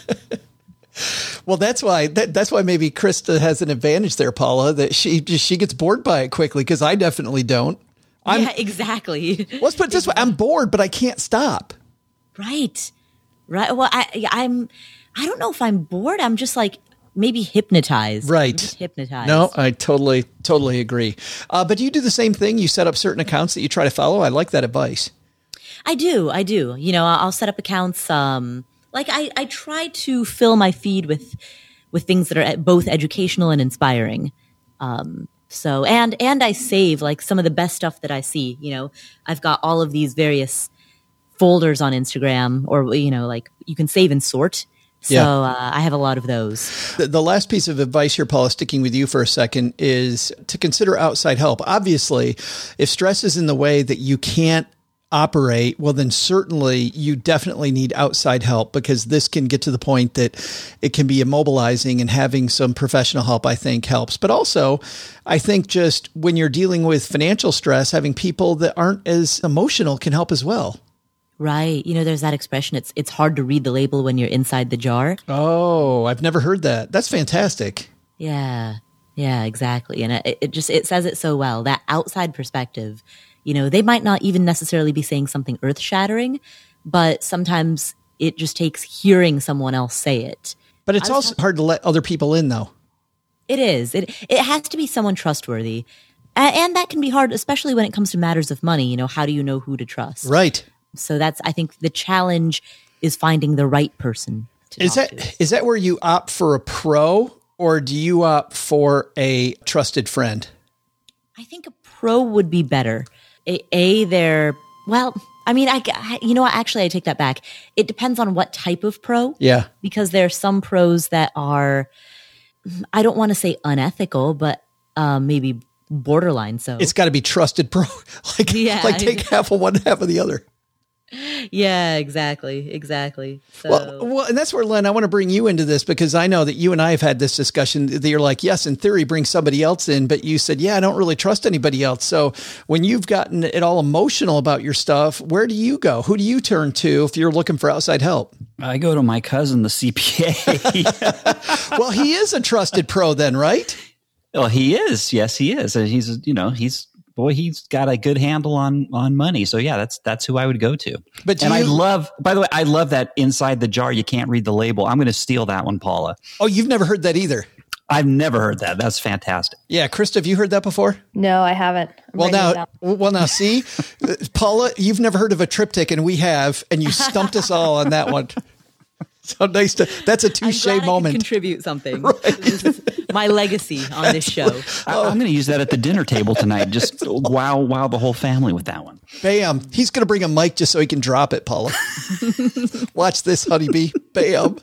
Well, that's why that, that's why maybe Krista has an advantage there, Paula, that she just she gets bored by it quickly because I definitely don't. I'm, yeah, exactly. Let's put it this way: I'm bored, but I can't stop. Right. Right. Well, I, I'm, I don't know if I'm bored. I'm just like maybe hypnotized. Right. I'm just hypnotized. No, I totally, totally agree. Uh, but do you do the same thing? You set up certain accounts that you try to follow? I like that advice. I do. I do. You know, I'll set up accounts. Um, like I, I try to fill my feed with, with things that are both educational and inspiring. Um, so, and, and I save like some of the best stuff that I see. You know, I've got all of these various folders on Instagram, or, you know, like you can save and sort. So Yeah. uh, I have a lot of those. The, the last piece of advice here, Paula, sticking with you for a second, is to consider outside help. Obviously, if stress is in the way that you can't operate, well, then certainly you definitely need outside help, because this can get to the point that it can be immobilizing, and having some professional help, I think, helps. But also, I think just when you're dealing with financial stress, having people that aren't as emotional can help as well. Right. You know, there's that expression, it's it's hard to read the label when you're inside the jar. Oh, I've never heard that. That's fantastic. Yeah. Yeah, exactly. And it, it just, it says it so well, that outside perspective. You know, they might not even necessarily be saying something earth shattering, but sometimes it just takes hearing someone else say it. But it's also hard to let other people in, though. It is. It it has to be someone trustworthy. And, and that can be hard, especially when it comes to matters of money. You know, how do you know who to trust? Right. So that's, I think the challenge is finding the right person to Is talk that to. is that where you opt for a pro, or do you opt for a trusted friend? I think a pro would be better. A, a they're, well, I mean, I, I, you know what, actually I take that back. It depends on what type of pro. Yeah. Because there are some pros that are, I don't want to say unethical, but um, maybe borderline so. It's got to be trusted pro. like, Yeah. like take half of one, half of the other. Yeah, exactly. Exactly. So. Well, well, and that's where, Len, I want to bring you into this, because I know that you and I have had this discussion that you're like, yes, in theory, bring somebody else in, but you said, yeah, I don't really trust anybody else. So when you've gotten it all emotional about your stuff, where do you go? Who do you turn to if you're looking for outside help? I go to my cousin, the C P A. Well, he is a trusted pro then, right? Well, he is. Yes, he is. And he's, you know, he's, boy, he's got a good handle on, on money. So yeah, that's, that's who I would go to. But do and you, I love, by the way, I love that inside the jar, you can't read the label. I'm going to steal that one, Paula. Oh, you've never heard that either. I've never heard that. That's fantastic. Yeah. Krista, have you heard that before? No, I haven't. I'm Well, writing it now, down. well, now see, uh, Paula, you've never heard of a triptych, and we have, and you stumped us all on that one. So nice to, that's a I'm touche glad I could moment. contribute something. This is my legacy on this show. I, I'm going to use that at the dinner table tonight. Just wow, wow the whole family with that one. Bam. He's going to bring a mic just so he can drop it, Paula. Watch this, honeybee. Bam.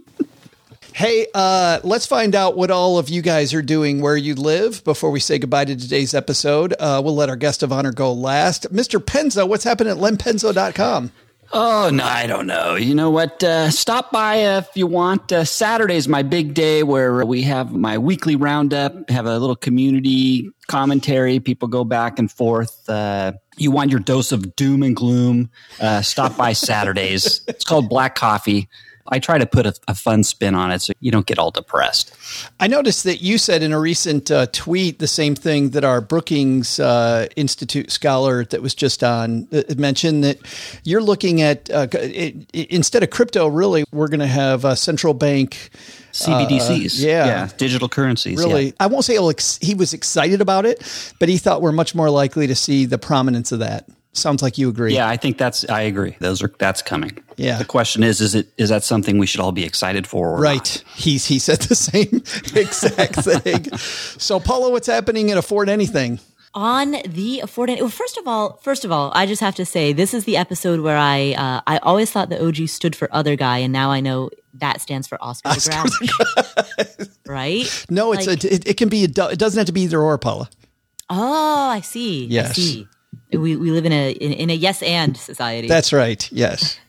Hey, uh, let's find out what all of you guys are doing where you live before we say goodbye to today's episode. Uh, we'll let our guest of honor go last. Mister Penzo, what's happening at len penzo dot com? Oh, no, I don't know. You know what? Uh, stop by uh, if you want. Uh, Saturday's my big day where we have my weekly roundup, have a little community commentary. People go back and forth. Uh, you want your dose of doom and gloom, uh, stop by Saturdays. It's called Black Coffee. I try to put a, a fun spin on it so you don't get all depressed. I noticed that you said in a recent uh, tweet the same thing that our Brookings uh, Institute scholar that was just on uh, mentioned, that you're looking at, uh, it, it, instead of crypto, really, we're going to have a central bank C B D Cs. Uh, yeah. yeah. Digital currencies. Really, yeah. I won't say he'll ex- he was excited about it, but he thought we're much more likely to see the prominence of that. Sounds like you agree. Yeah, I think that's, I agree. Those are, that's coming. Yeah. The question is, is it, is that something we should all be excited for? Or Right. not? He's, he said the same exact thing. So Paula, what's happening at Afford Anything? On the Afford Anything, well, first of all, first of all, I just have to say this is the episode where I uh, I always thought the O G stood for other guy, and now I know that stands for Oscar, Oscar the Grouch. Right? No, it's Like, a, it, it can be, a, it doesn't have to be either or, Paula. Oh, I see. Yes. I see. We we live in a in, in a yes and society. That's right. Yes.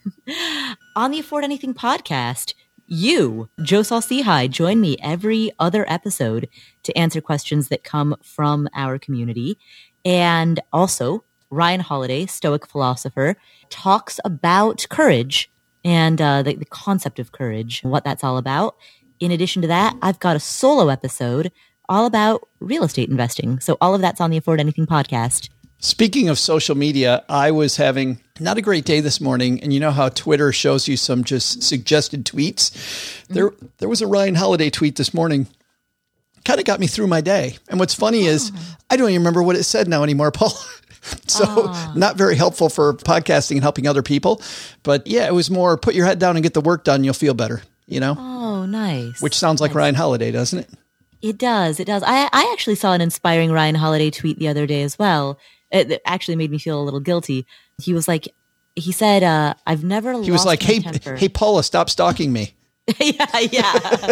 On the Afford Anything podcast, you, Joe Saul-Sehy, join me every other episode to answer questions that come from our community. And also, Ryan Holiday, Stoic philosopher, talks about courage and uh, the, the concept of courage and what that's all about. In addition to that, I've got a solo episode all about real estate investing. So all of that's on the Afford Anything podcast. Speaking of social media, I was having not a great day this morning, and you know how Twitter shows you some just suggested tweets? Mm-hmm. There there was a Ryan Holiday tweet this morning. Kind of got me through my day. And what's funny oh. is I don't even remember what it said now anymore, Paul. So oh. not very helpful for podcasting and helping other people. But yeah, it was more put your head down and get the work done. You'll feel better, you know? Oh, nice. Which sounds like nice. Ryan Holiday, doesn't it? It does. It does. I, I actually saw an inspiring Ryan Holiday tweet the other day as well. It actually made me feel a little guilty. He was like, he said, uh, I've never lost He was like, my hey, temper. hey, Paula, stop stalking me. yeah, yeah.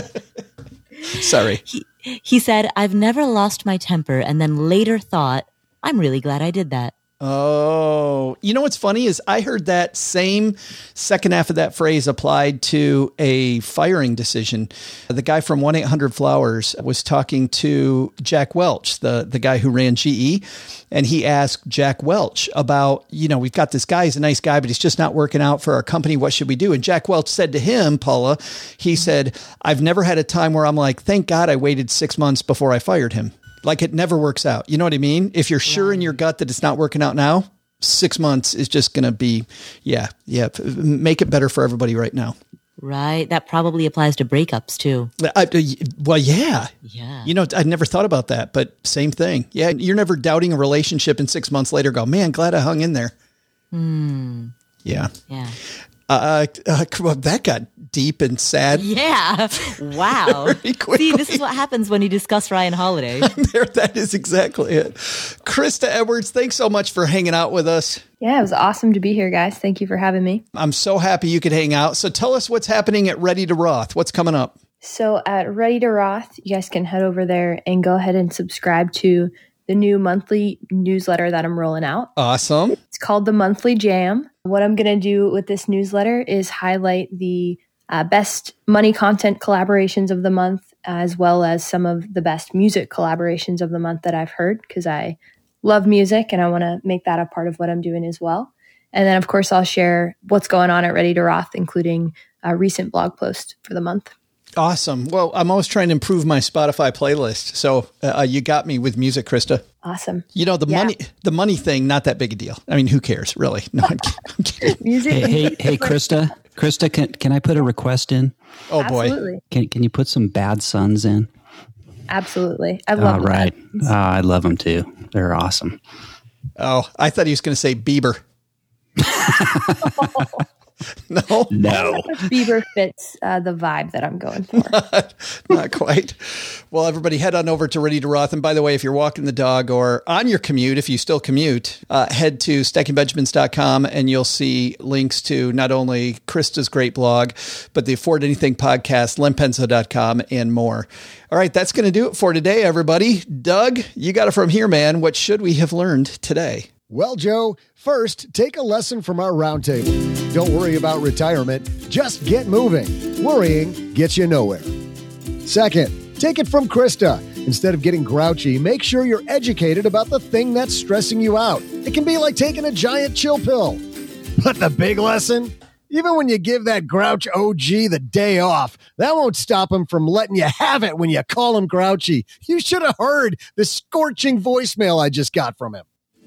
Sorry. He, he said, I've never lost my temper, and then later thought, I'm really glad I did that. Oh, you know what's funny is I heard that same second half of that phrase applied to a firing decision. The guy from one eight hundred flowers was talking to Jack Welch, the, the guy who ran G E, and he asked Jack Welch about, you know, we've got this guy, he's a nice guy, but he's just not working out for our company. What should we do? And Jack Welch said to him, Paula, he said, I've never had a time where I'm like, thank God I waited six months before I fired him. Like it never works out. You know what I mean? If you're sure in your gut that it's not working out now, six months is just going to be, yeah, yeah. Make it better for everybody right now. Right. That probably applies to breakups too. I, well, yeah. Yeah. You know, I never thought about that, but same thing. Yeah. You're never doubting a relationship and six months later go, man, glad I hung in there. Hmm. Yeah. Yeah. Uh, uh, well, that got deep and sad. Yeah. Wow. See, this is what happens when you discuss Ryan Holiday. There, that is exactly it. Krista Edwards, thanks so much for hanging out with us. Yeah, it was awesome to be here, guys. Thank you for having me. I'm so happy you could hang out. So tell us what's happening at Ready to Roth. What's coming up? So at Ready to Roth, you guys can head over there and go ahead and subscribe to the new monthly newsletter that I'm rolling out. Awesome. It's called the Monthly Jam. What I'm going to do with this newsletter is highlight the uh, best money content collaborations of the month, as well as some of the best music collaborations of the month that I've heard, because I love music and I want to make that a part of what I'm doing as well. And then, of course, I'll share what's going on at Ready to Roth, including a recent blog post for the month. Awesome. Well, I'm always trying to improve my Spotify playlist. So uh, you got me with music, Krista. Awesome. You know, the Yeah. money, the money thing, not that big a deal. I mean, who cares really? No, I'm kidding. I'm kidding. Music. Hey, hey, hey, Krista, Krista, can can I put a request in? Oh boy. Absolutely. Can can you put some Bad Sons in? Absolutely. I love All right. that. Uh, I love them too. They're awesome. Oh, I thought he was going to say Bieber. No, No. Bieber fits uh, the vibe that I'm going for. not quite. Well, everybody head on over to Ready to Roth. And by the way, if you're walking the dog or on your commute, if you still commute, uh, head to stacking benjamins dot com and you'll see links to not only Krista's great blog, but the Afford Anything podcast, len penzo dot com, and more. All right, that's going to do it for today, everybody. Doug, you got it from here, man. What should we have learned today? Well, Joe, first, take a lesson from our roundtable. Don't worry about retirement. Just get moving. Worrying gets you nowhere. Second, take it from Krista. Instead of getting grouchy, make sure you're educated about the thing that's stressing you out. It can be like taking a giant chill pill. But the big lesson? Even when you give that grouch O G the day off, that won't stop him from letting you have it when you call him grouchy. You should have heard the scorching voicemail I just got from him.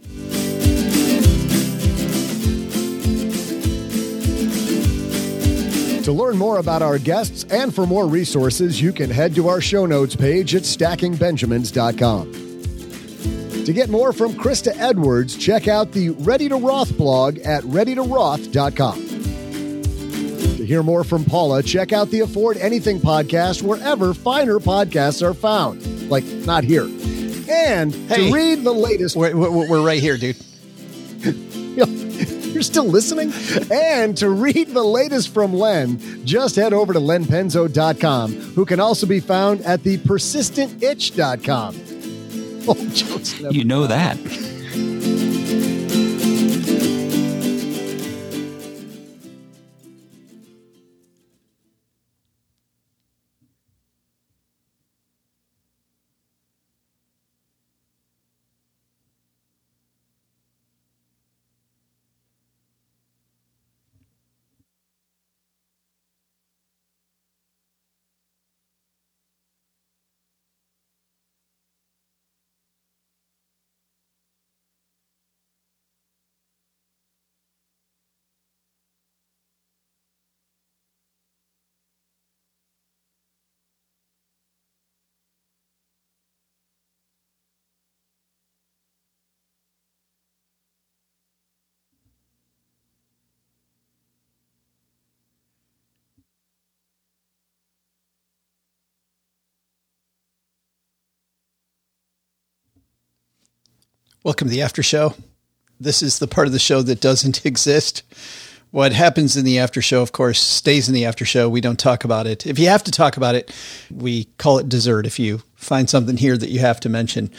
To learn more about our guests and for more resources, you can head to our show notes page at stacking benjamins dot com. To get more from Krista Edwards, check out the Ready to Roth blog at ready to roth dot com. To hear more from Paula, check out the Afford Anything podcast wherever finer podcasts are found. Like, not here. And Hey. to read the latest... We're, we're, we're right here, dude. You're still listening? And to read the latest from Len, just head over to len penzo dot com, who can also be found at the persistent itch dot com. Oh, Joe's never- You know that. Welcome to the after show. This is the part of the show that doesn't exist. What happens in the after show, of course, stays in the after show. We don't talk about it. If you have to talk about it, we call it dessert if you find something here that you have to mention.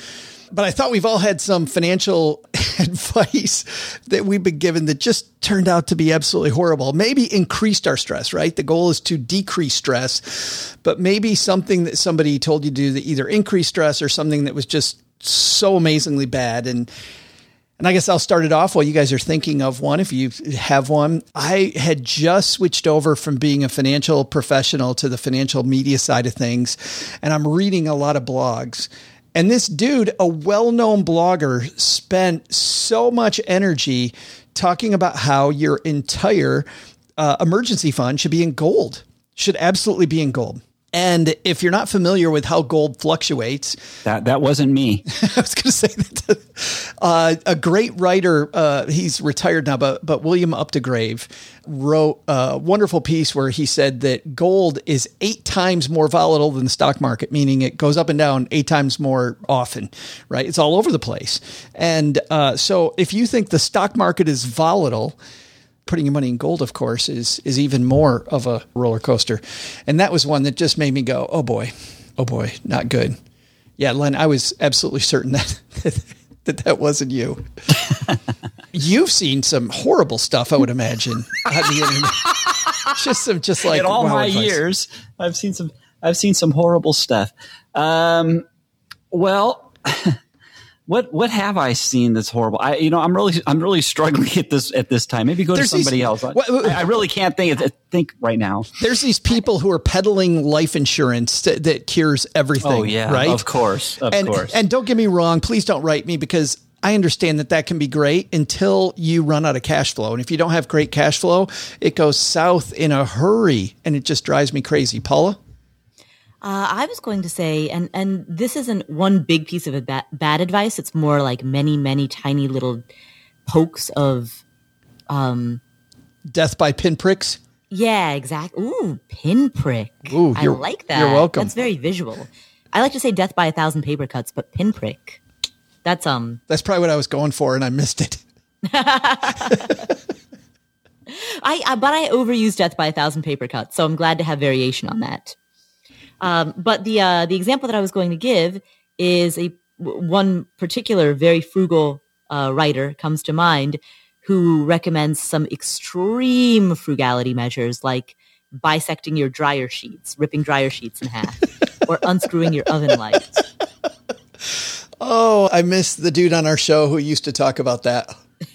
But I thought we've all had some financial advice that we've been given that just turned out to be absolutely horrible. Maybe increased our stress, right? The goal is to decrease stress, but maybe something that somebody told you to do that either increased stress or something that was just so amazingly bad. And And I guess I'll start it off while you guys are thinking of one, if you have one. I had just switched over from being a financial professional to the financial media side of things, and I'm reading a lot of blogs. And this dude, a well-known blogger, spent so much energy talking about how your entire uh, emergency fund should be in gold, should absolutely be in gold. And if you're not familiar with how gold fluctuates, that that wasn't me. I was going to say that uh, a great writer, uh, he's retired now, but but William Updegrave wrote a wonderful piece where he said that gold is eight times more volatile than the stock market, meaning it goes up and down eight times more often, right? It's all over the place. And uh, so if you think the stock market is volatile, putting your money in gold, of course, is is even more of a roller coaster. And that was one that just made me go, oh boy, oh boy, not good. Yeah, Len, I was absolutely certain that that, that wasn't you. You've seen some horrible stuff, I would imagine, on the internet. Just some, just like in all wow my advice. years, I've seen some, I've seen some horrible stuff. Um, well. What what have I seen that's horrible? I you know I'm really I'm really struggling at this at this time. Maybe go There's to somebody these, else. I, what, what, I really can't think think right now. There's these people who are peddling life insurance that, that cures everything. Oh yeah, right? Of course, of and, course. And don't get me wrong. Please don't write me, because I understand that that can be great until you run out of cash flow. And if you don't have great cash flow, it goes south in a hurry, and it just drives me crazy. Paula? Uh, I was going to say, and, and this isn't one big piece of ba- bad advice. It's more like many, many tiny little pokes of, um, death by pinpricks. Yeah, exactly. Ooh, pinprick. Ooh, I like that. You're welcome. That's very visual. I like to say death by a thousand paper cuts, but pinprick. That's um. That's probably what I was going for, and I missed it. I, I but I overused death by a thousand paper cuts, so I'm glad to have variation on that. Um, but the uh, the example that I was going to give is a one particular very frugal uh, writer comes to mind who recommends some extreme frugality measures like bisecting your dryer sheets, ripping dryer sheets in half, or unscrewing your oven light. Oh, I missed the dude on our show who used to talk about that.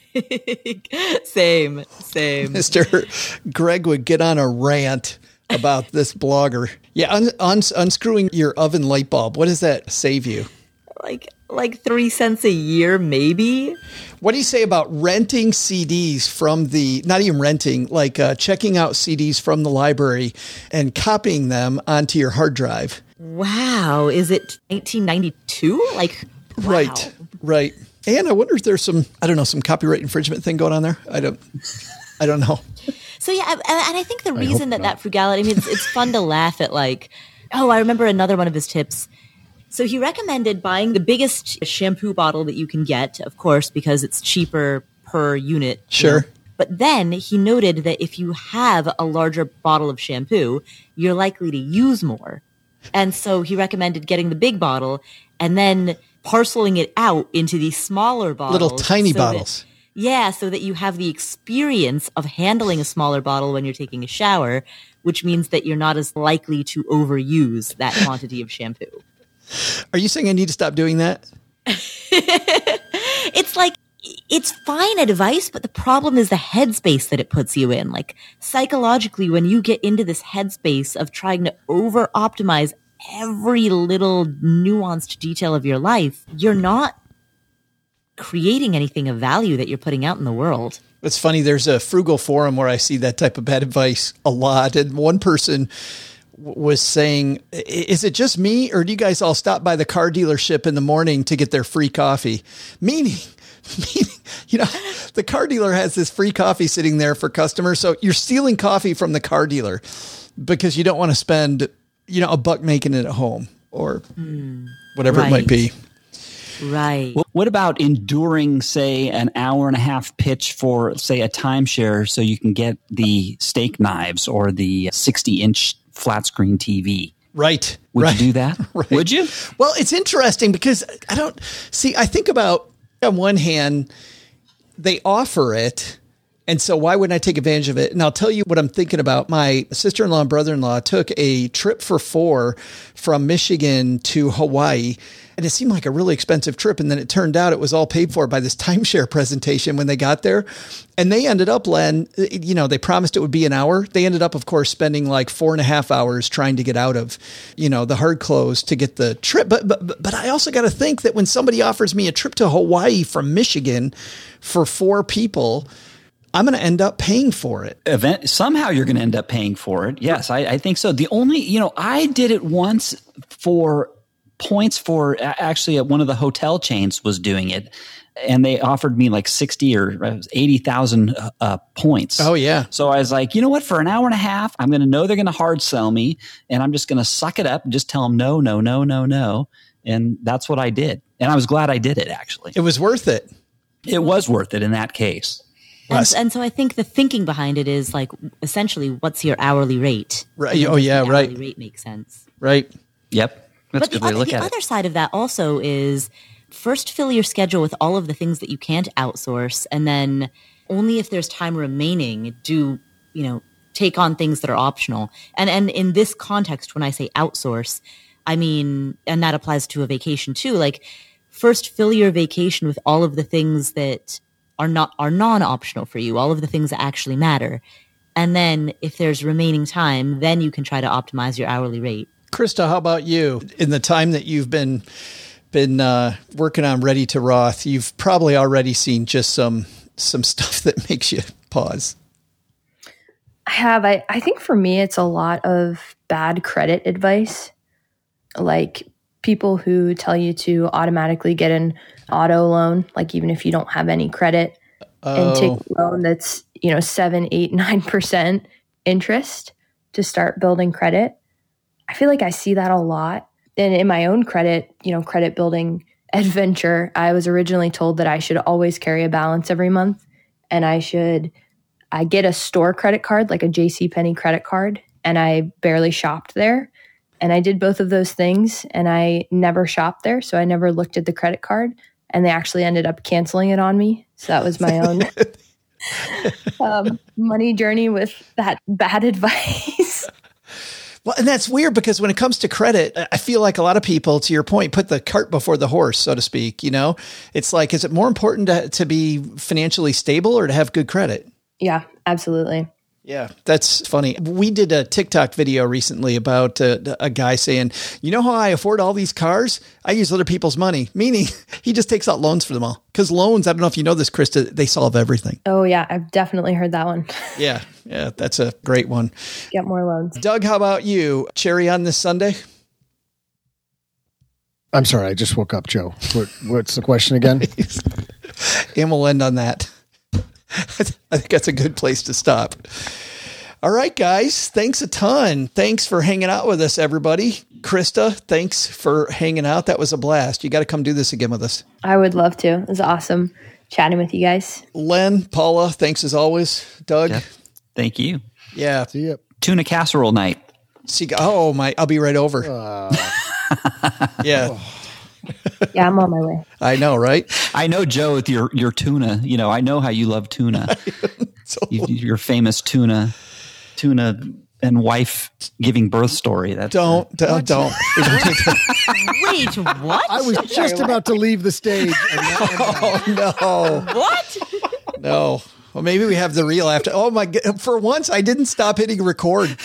Same, same. Mister Greg would get on a rant about this blogger. Yeah, un- un- unscrewing your oven light bulb. What does that save you? Like like three cents a year, maybe. What do you say about renting C Ds from the, not even renting, like uh, checking out C Ds from the library and copying them onto your hard drive? Wow. Is it nineteen ninety-two? Like, wow. Right, right. And I wonder if there's some, I don't know, some copyright infringement thing going on there. I don't, I don't know. So yeah, and I think the reason that that frugality, I mean, it's, it's fun to laugh at like, oh, I remember another one of his tips. So he recommended buying the biggest shampoo bottle that you can get, of course, because it's cheaper per unit. Sure. You know? But then he noted that if you have a larger bottle of shampoo, you're likely to use more. And so he recommended getting the big bottle and then parceling it out into these smaller bottles. Little tiny so bottles. That, yeah, so that you have the experience of handling a smaller bottle when you're taking a shower, which means that you're not as likely to overuse that quantity of shampoo. Are you saying I need to stop doing that? It's like, it's fine advice, but the problem is the headspace that it puts you in. Like, psychologically, when you get into this headspace of trying to over-optimize every little nuanced detail of your life, you're not creating anything of value that you're putting out in the world. It's funny. There's a frugal forum where I see that type of bad advice a lot. And one person w- was saying, is it just me, or do you guys all stop by the car dealership in the morning to get their free coffee? Meaning, meaning, you know, the car dealer has this free coffee sitting there for customers. So you're stealing coffee from the car dealer because you don't want to spend, you know, a buck making it at home or mm, whatever right. it might be. Right. What about enduring, say, an hour and a half pitch for, say, a timeshare so you can get the steak knives or the sixty inch flat screen T V? Right. Would right. you do that? Right. Would you? Well, it's interesting because I don't see, I think about on one hand, they offer it. And so why wouldn't I take advantage of it? And I'll tell you what I'm thinking about. My sister-in-law and brother-in-law took a trip for four from Michigan to Hawaii. And it seemed like a really expensive trip. And then it turned out it was all paid for by this timeshare presentation when they got there. And they ended up, Len, you know, they promised it would be an hour. They ended up, of course, spending like four and a half hours trying to get out of, you know, the hard close to get the trip. But, but, but I also got to think that when somebody offers me a trip to Hawaii from Michigan for four people, I'm going to end up paying for it. Event somehow you're going to end up paying for it. Yes, I, I think so. The only, you know, I did it once for points for actually at one of the hotel chains was doing it, and they offered me like sixty or eighty thousand uh, points. Oh yeah. So I was like, you know what? For an hour and a half, I'm going to know they're going to hard sell me, and I'm just going to suck it up and just tell them no, no, no, no, no, and that's what I did. And I was glad I did it. Actually, it was worth it. It was worth it in that case. And, and so I think the thinking behind it is like essentially, what's your hourly rate? Right. Oh yeah. The right. Hourly rate makes sense. Right. Yep. That's but a good the, way to other, look the at other it. side of that also is first fill your schedule with all of the things that you can't outsource, and then only if there's time remaining do you know take on things that are optional. And and in this context, when I say outsource, I mean, and that applies to a vacation too. Like first fill your vacation with all of the things that are not are non-optional for you, all of the things that actually matter. And then if there's remaining time, then you can try to optimize your hourly rate. Krista, how about you? In the time that you've been been uh, working on Ready to Roth, you've probably already seen just some some stuff that makes you pause. I have. I, I think for me, it's a lot of bad credit advice. Like people who tell you to automatically get an auto loan, like even if you don't have any credit, Oh. and take a loan that's, you know, seven, eight, nine percent interest to start building credit. I feel like I see that a lot. And in my own credit, you know, credit building adventure, I was originally told that I should always carry a balance every month, and I should I get a store credit card, like a JCPenney credit card, and I barely shopped there. And I did both of those things, and I never shopped there, so I never looked at the credit card, and they actually ended up canceling it on me. So that was my own um, money journey with that bad advice. Well, and that's weird because when it comes to credit, I feel like a lot of people, to your point, put the cart before the horse, so to speak. You know, it's like, is it more important to, to be financially stable or to have good credit? Yeah, absolutely. Yeah, that's funny. We did a TikTok video recently about uh, a guy saying, you know how I afford all these cars? I use other people's money, meaning he just takes out loans for them all. Because loans, I don't know if you know this, Krista, they solve everything. Oh, yeah, I've definitely heard that one. Yeah, yeah, that's a great one. Get more loans. Doug, how about you? Cherry on this Sunday? I'm sorry, I just woke up, Joe. What, what's the question again? And we'll end on that. I think that's a good place to stop. All right, guys. Thanks a ton. Thanks for hanging out with us, everybody. Krista, thanks for hanging out. That was a blast. You got to come do this again with us. I would love to. It was awesome chatting with you guys. Len, Paula, thanks as always. Doug. Yeah. Thank you. Yeah. See ya. Tuna casserole night. See, oh my, I'll be right over. Uh, yeah. Yeah, I'm on my way. I know, right? I know, Joe, with your, your tuna, you know, I know how you love tuna. So, you, your famous tuna, tuna and wife giving birth story. That's don't, don't, don't. Wait, what? I was just about to leave the stage. And Oh, no. What? No. Well, maybe we have the real after. Oh, my God. For once, I didn't stop hitting record.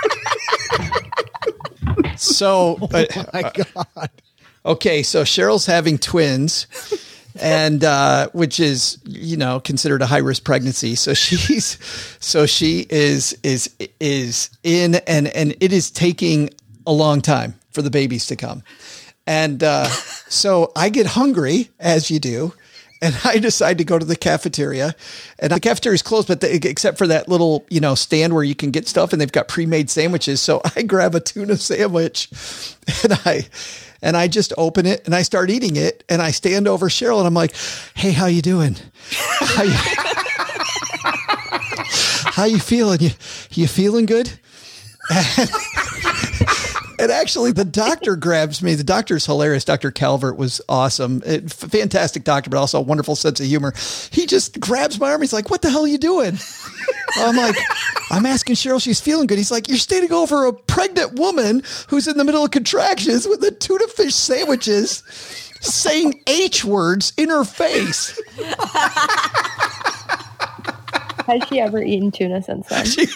So, oh my uh, God. Okay, so Cheryl's having twins, and uh, which is, you know, considered a high risk pregnancy. So she's, so she is is is in, and and it is taking a long time for the babies to come, and uh, so I get hungry, as you do, and I decide to go to the cafeteria, and the cafeteria is closed, but the, except for that little, you know, stand where you can get stuff, and they've got pre-made sandwiches. So I grab a tuna sandwich, and I. And I just open it and I start eating it, and I stand over Cheryl and I'm like, "Hey, how you doing? How you, how you feeling? You you feeling good?" And, And actually, the doctor grabs me. The doctor's hilarious. Doctor Calvert was awesome. It, fantastic doctor, but also a wonderful sense of humor. He just grabs my arm. He's like, what the hell are you doing? I'm like, I'm asking Cheryl, she's feeling good. He's like, you're standing over a pregnant woman who's in the middle of contractions with the tuna fish sandwiches saying H words in her face. Has she ever eaten tuna since then? She,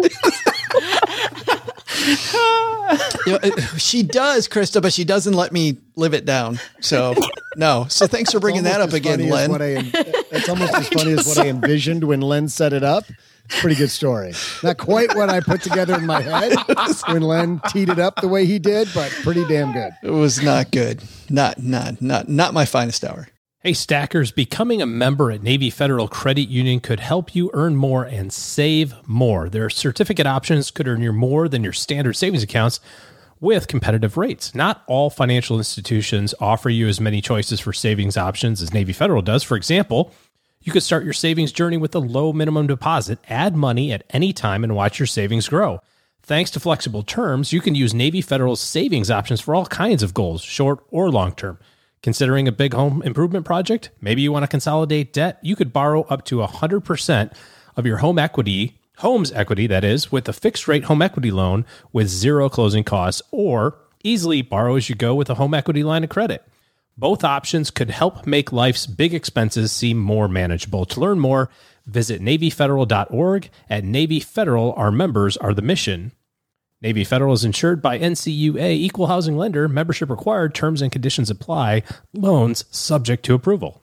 you know, she does, Krista, but she doesn't let me live it down. So, no. So thanks for bringing that up again, Len. I, it's almost as funny as what I envisioned when Len set it up. Pretty good story. Not quite what I put together in my head when Len teed it up the way he did, but pretty damn good. It was not good. Not, not, not, not my finest hour. Hey, Stackers, becoming a member at Navy Federal Credit Union could help you earn more and save more. Their certificate options could earn you more than your standard savings accounts with competitive rates. Not all financial institutions offer you as many choices for savings options as Navy Federal does. For example, you could start your savings journey with a low minimum deposit, add money at any time, and watch your savings grow. Thanks to flexible terms, you can use Navy Federal's savings options for all kinds of goals, short or long term. Considering a big home improvement project? Maybe you want to consolidate debt? You could borrow up to one hundred percent of your home equity, home's equity, that is, with a fixed rate home equity loan with zero closing costs, or easily borrow as you go with a home equity line of credit. Both options could help make life's big expenses seem more manageable. To learn more, visit Navy Federal dot org. At Navy Federal, our members are the mission. Navy Federal is insured by N C U A, equal housing lender, membership required, terms and conditions apply, loans subject to approval.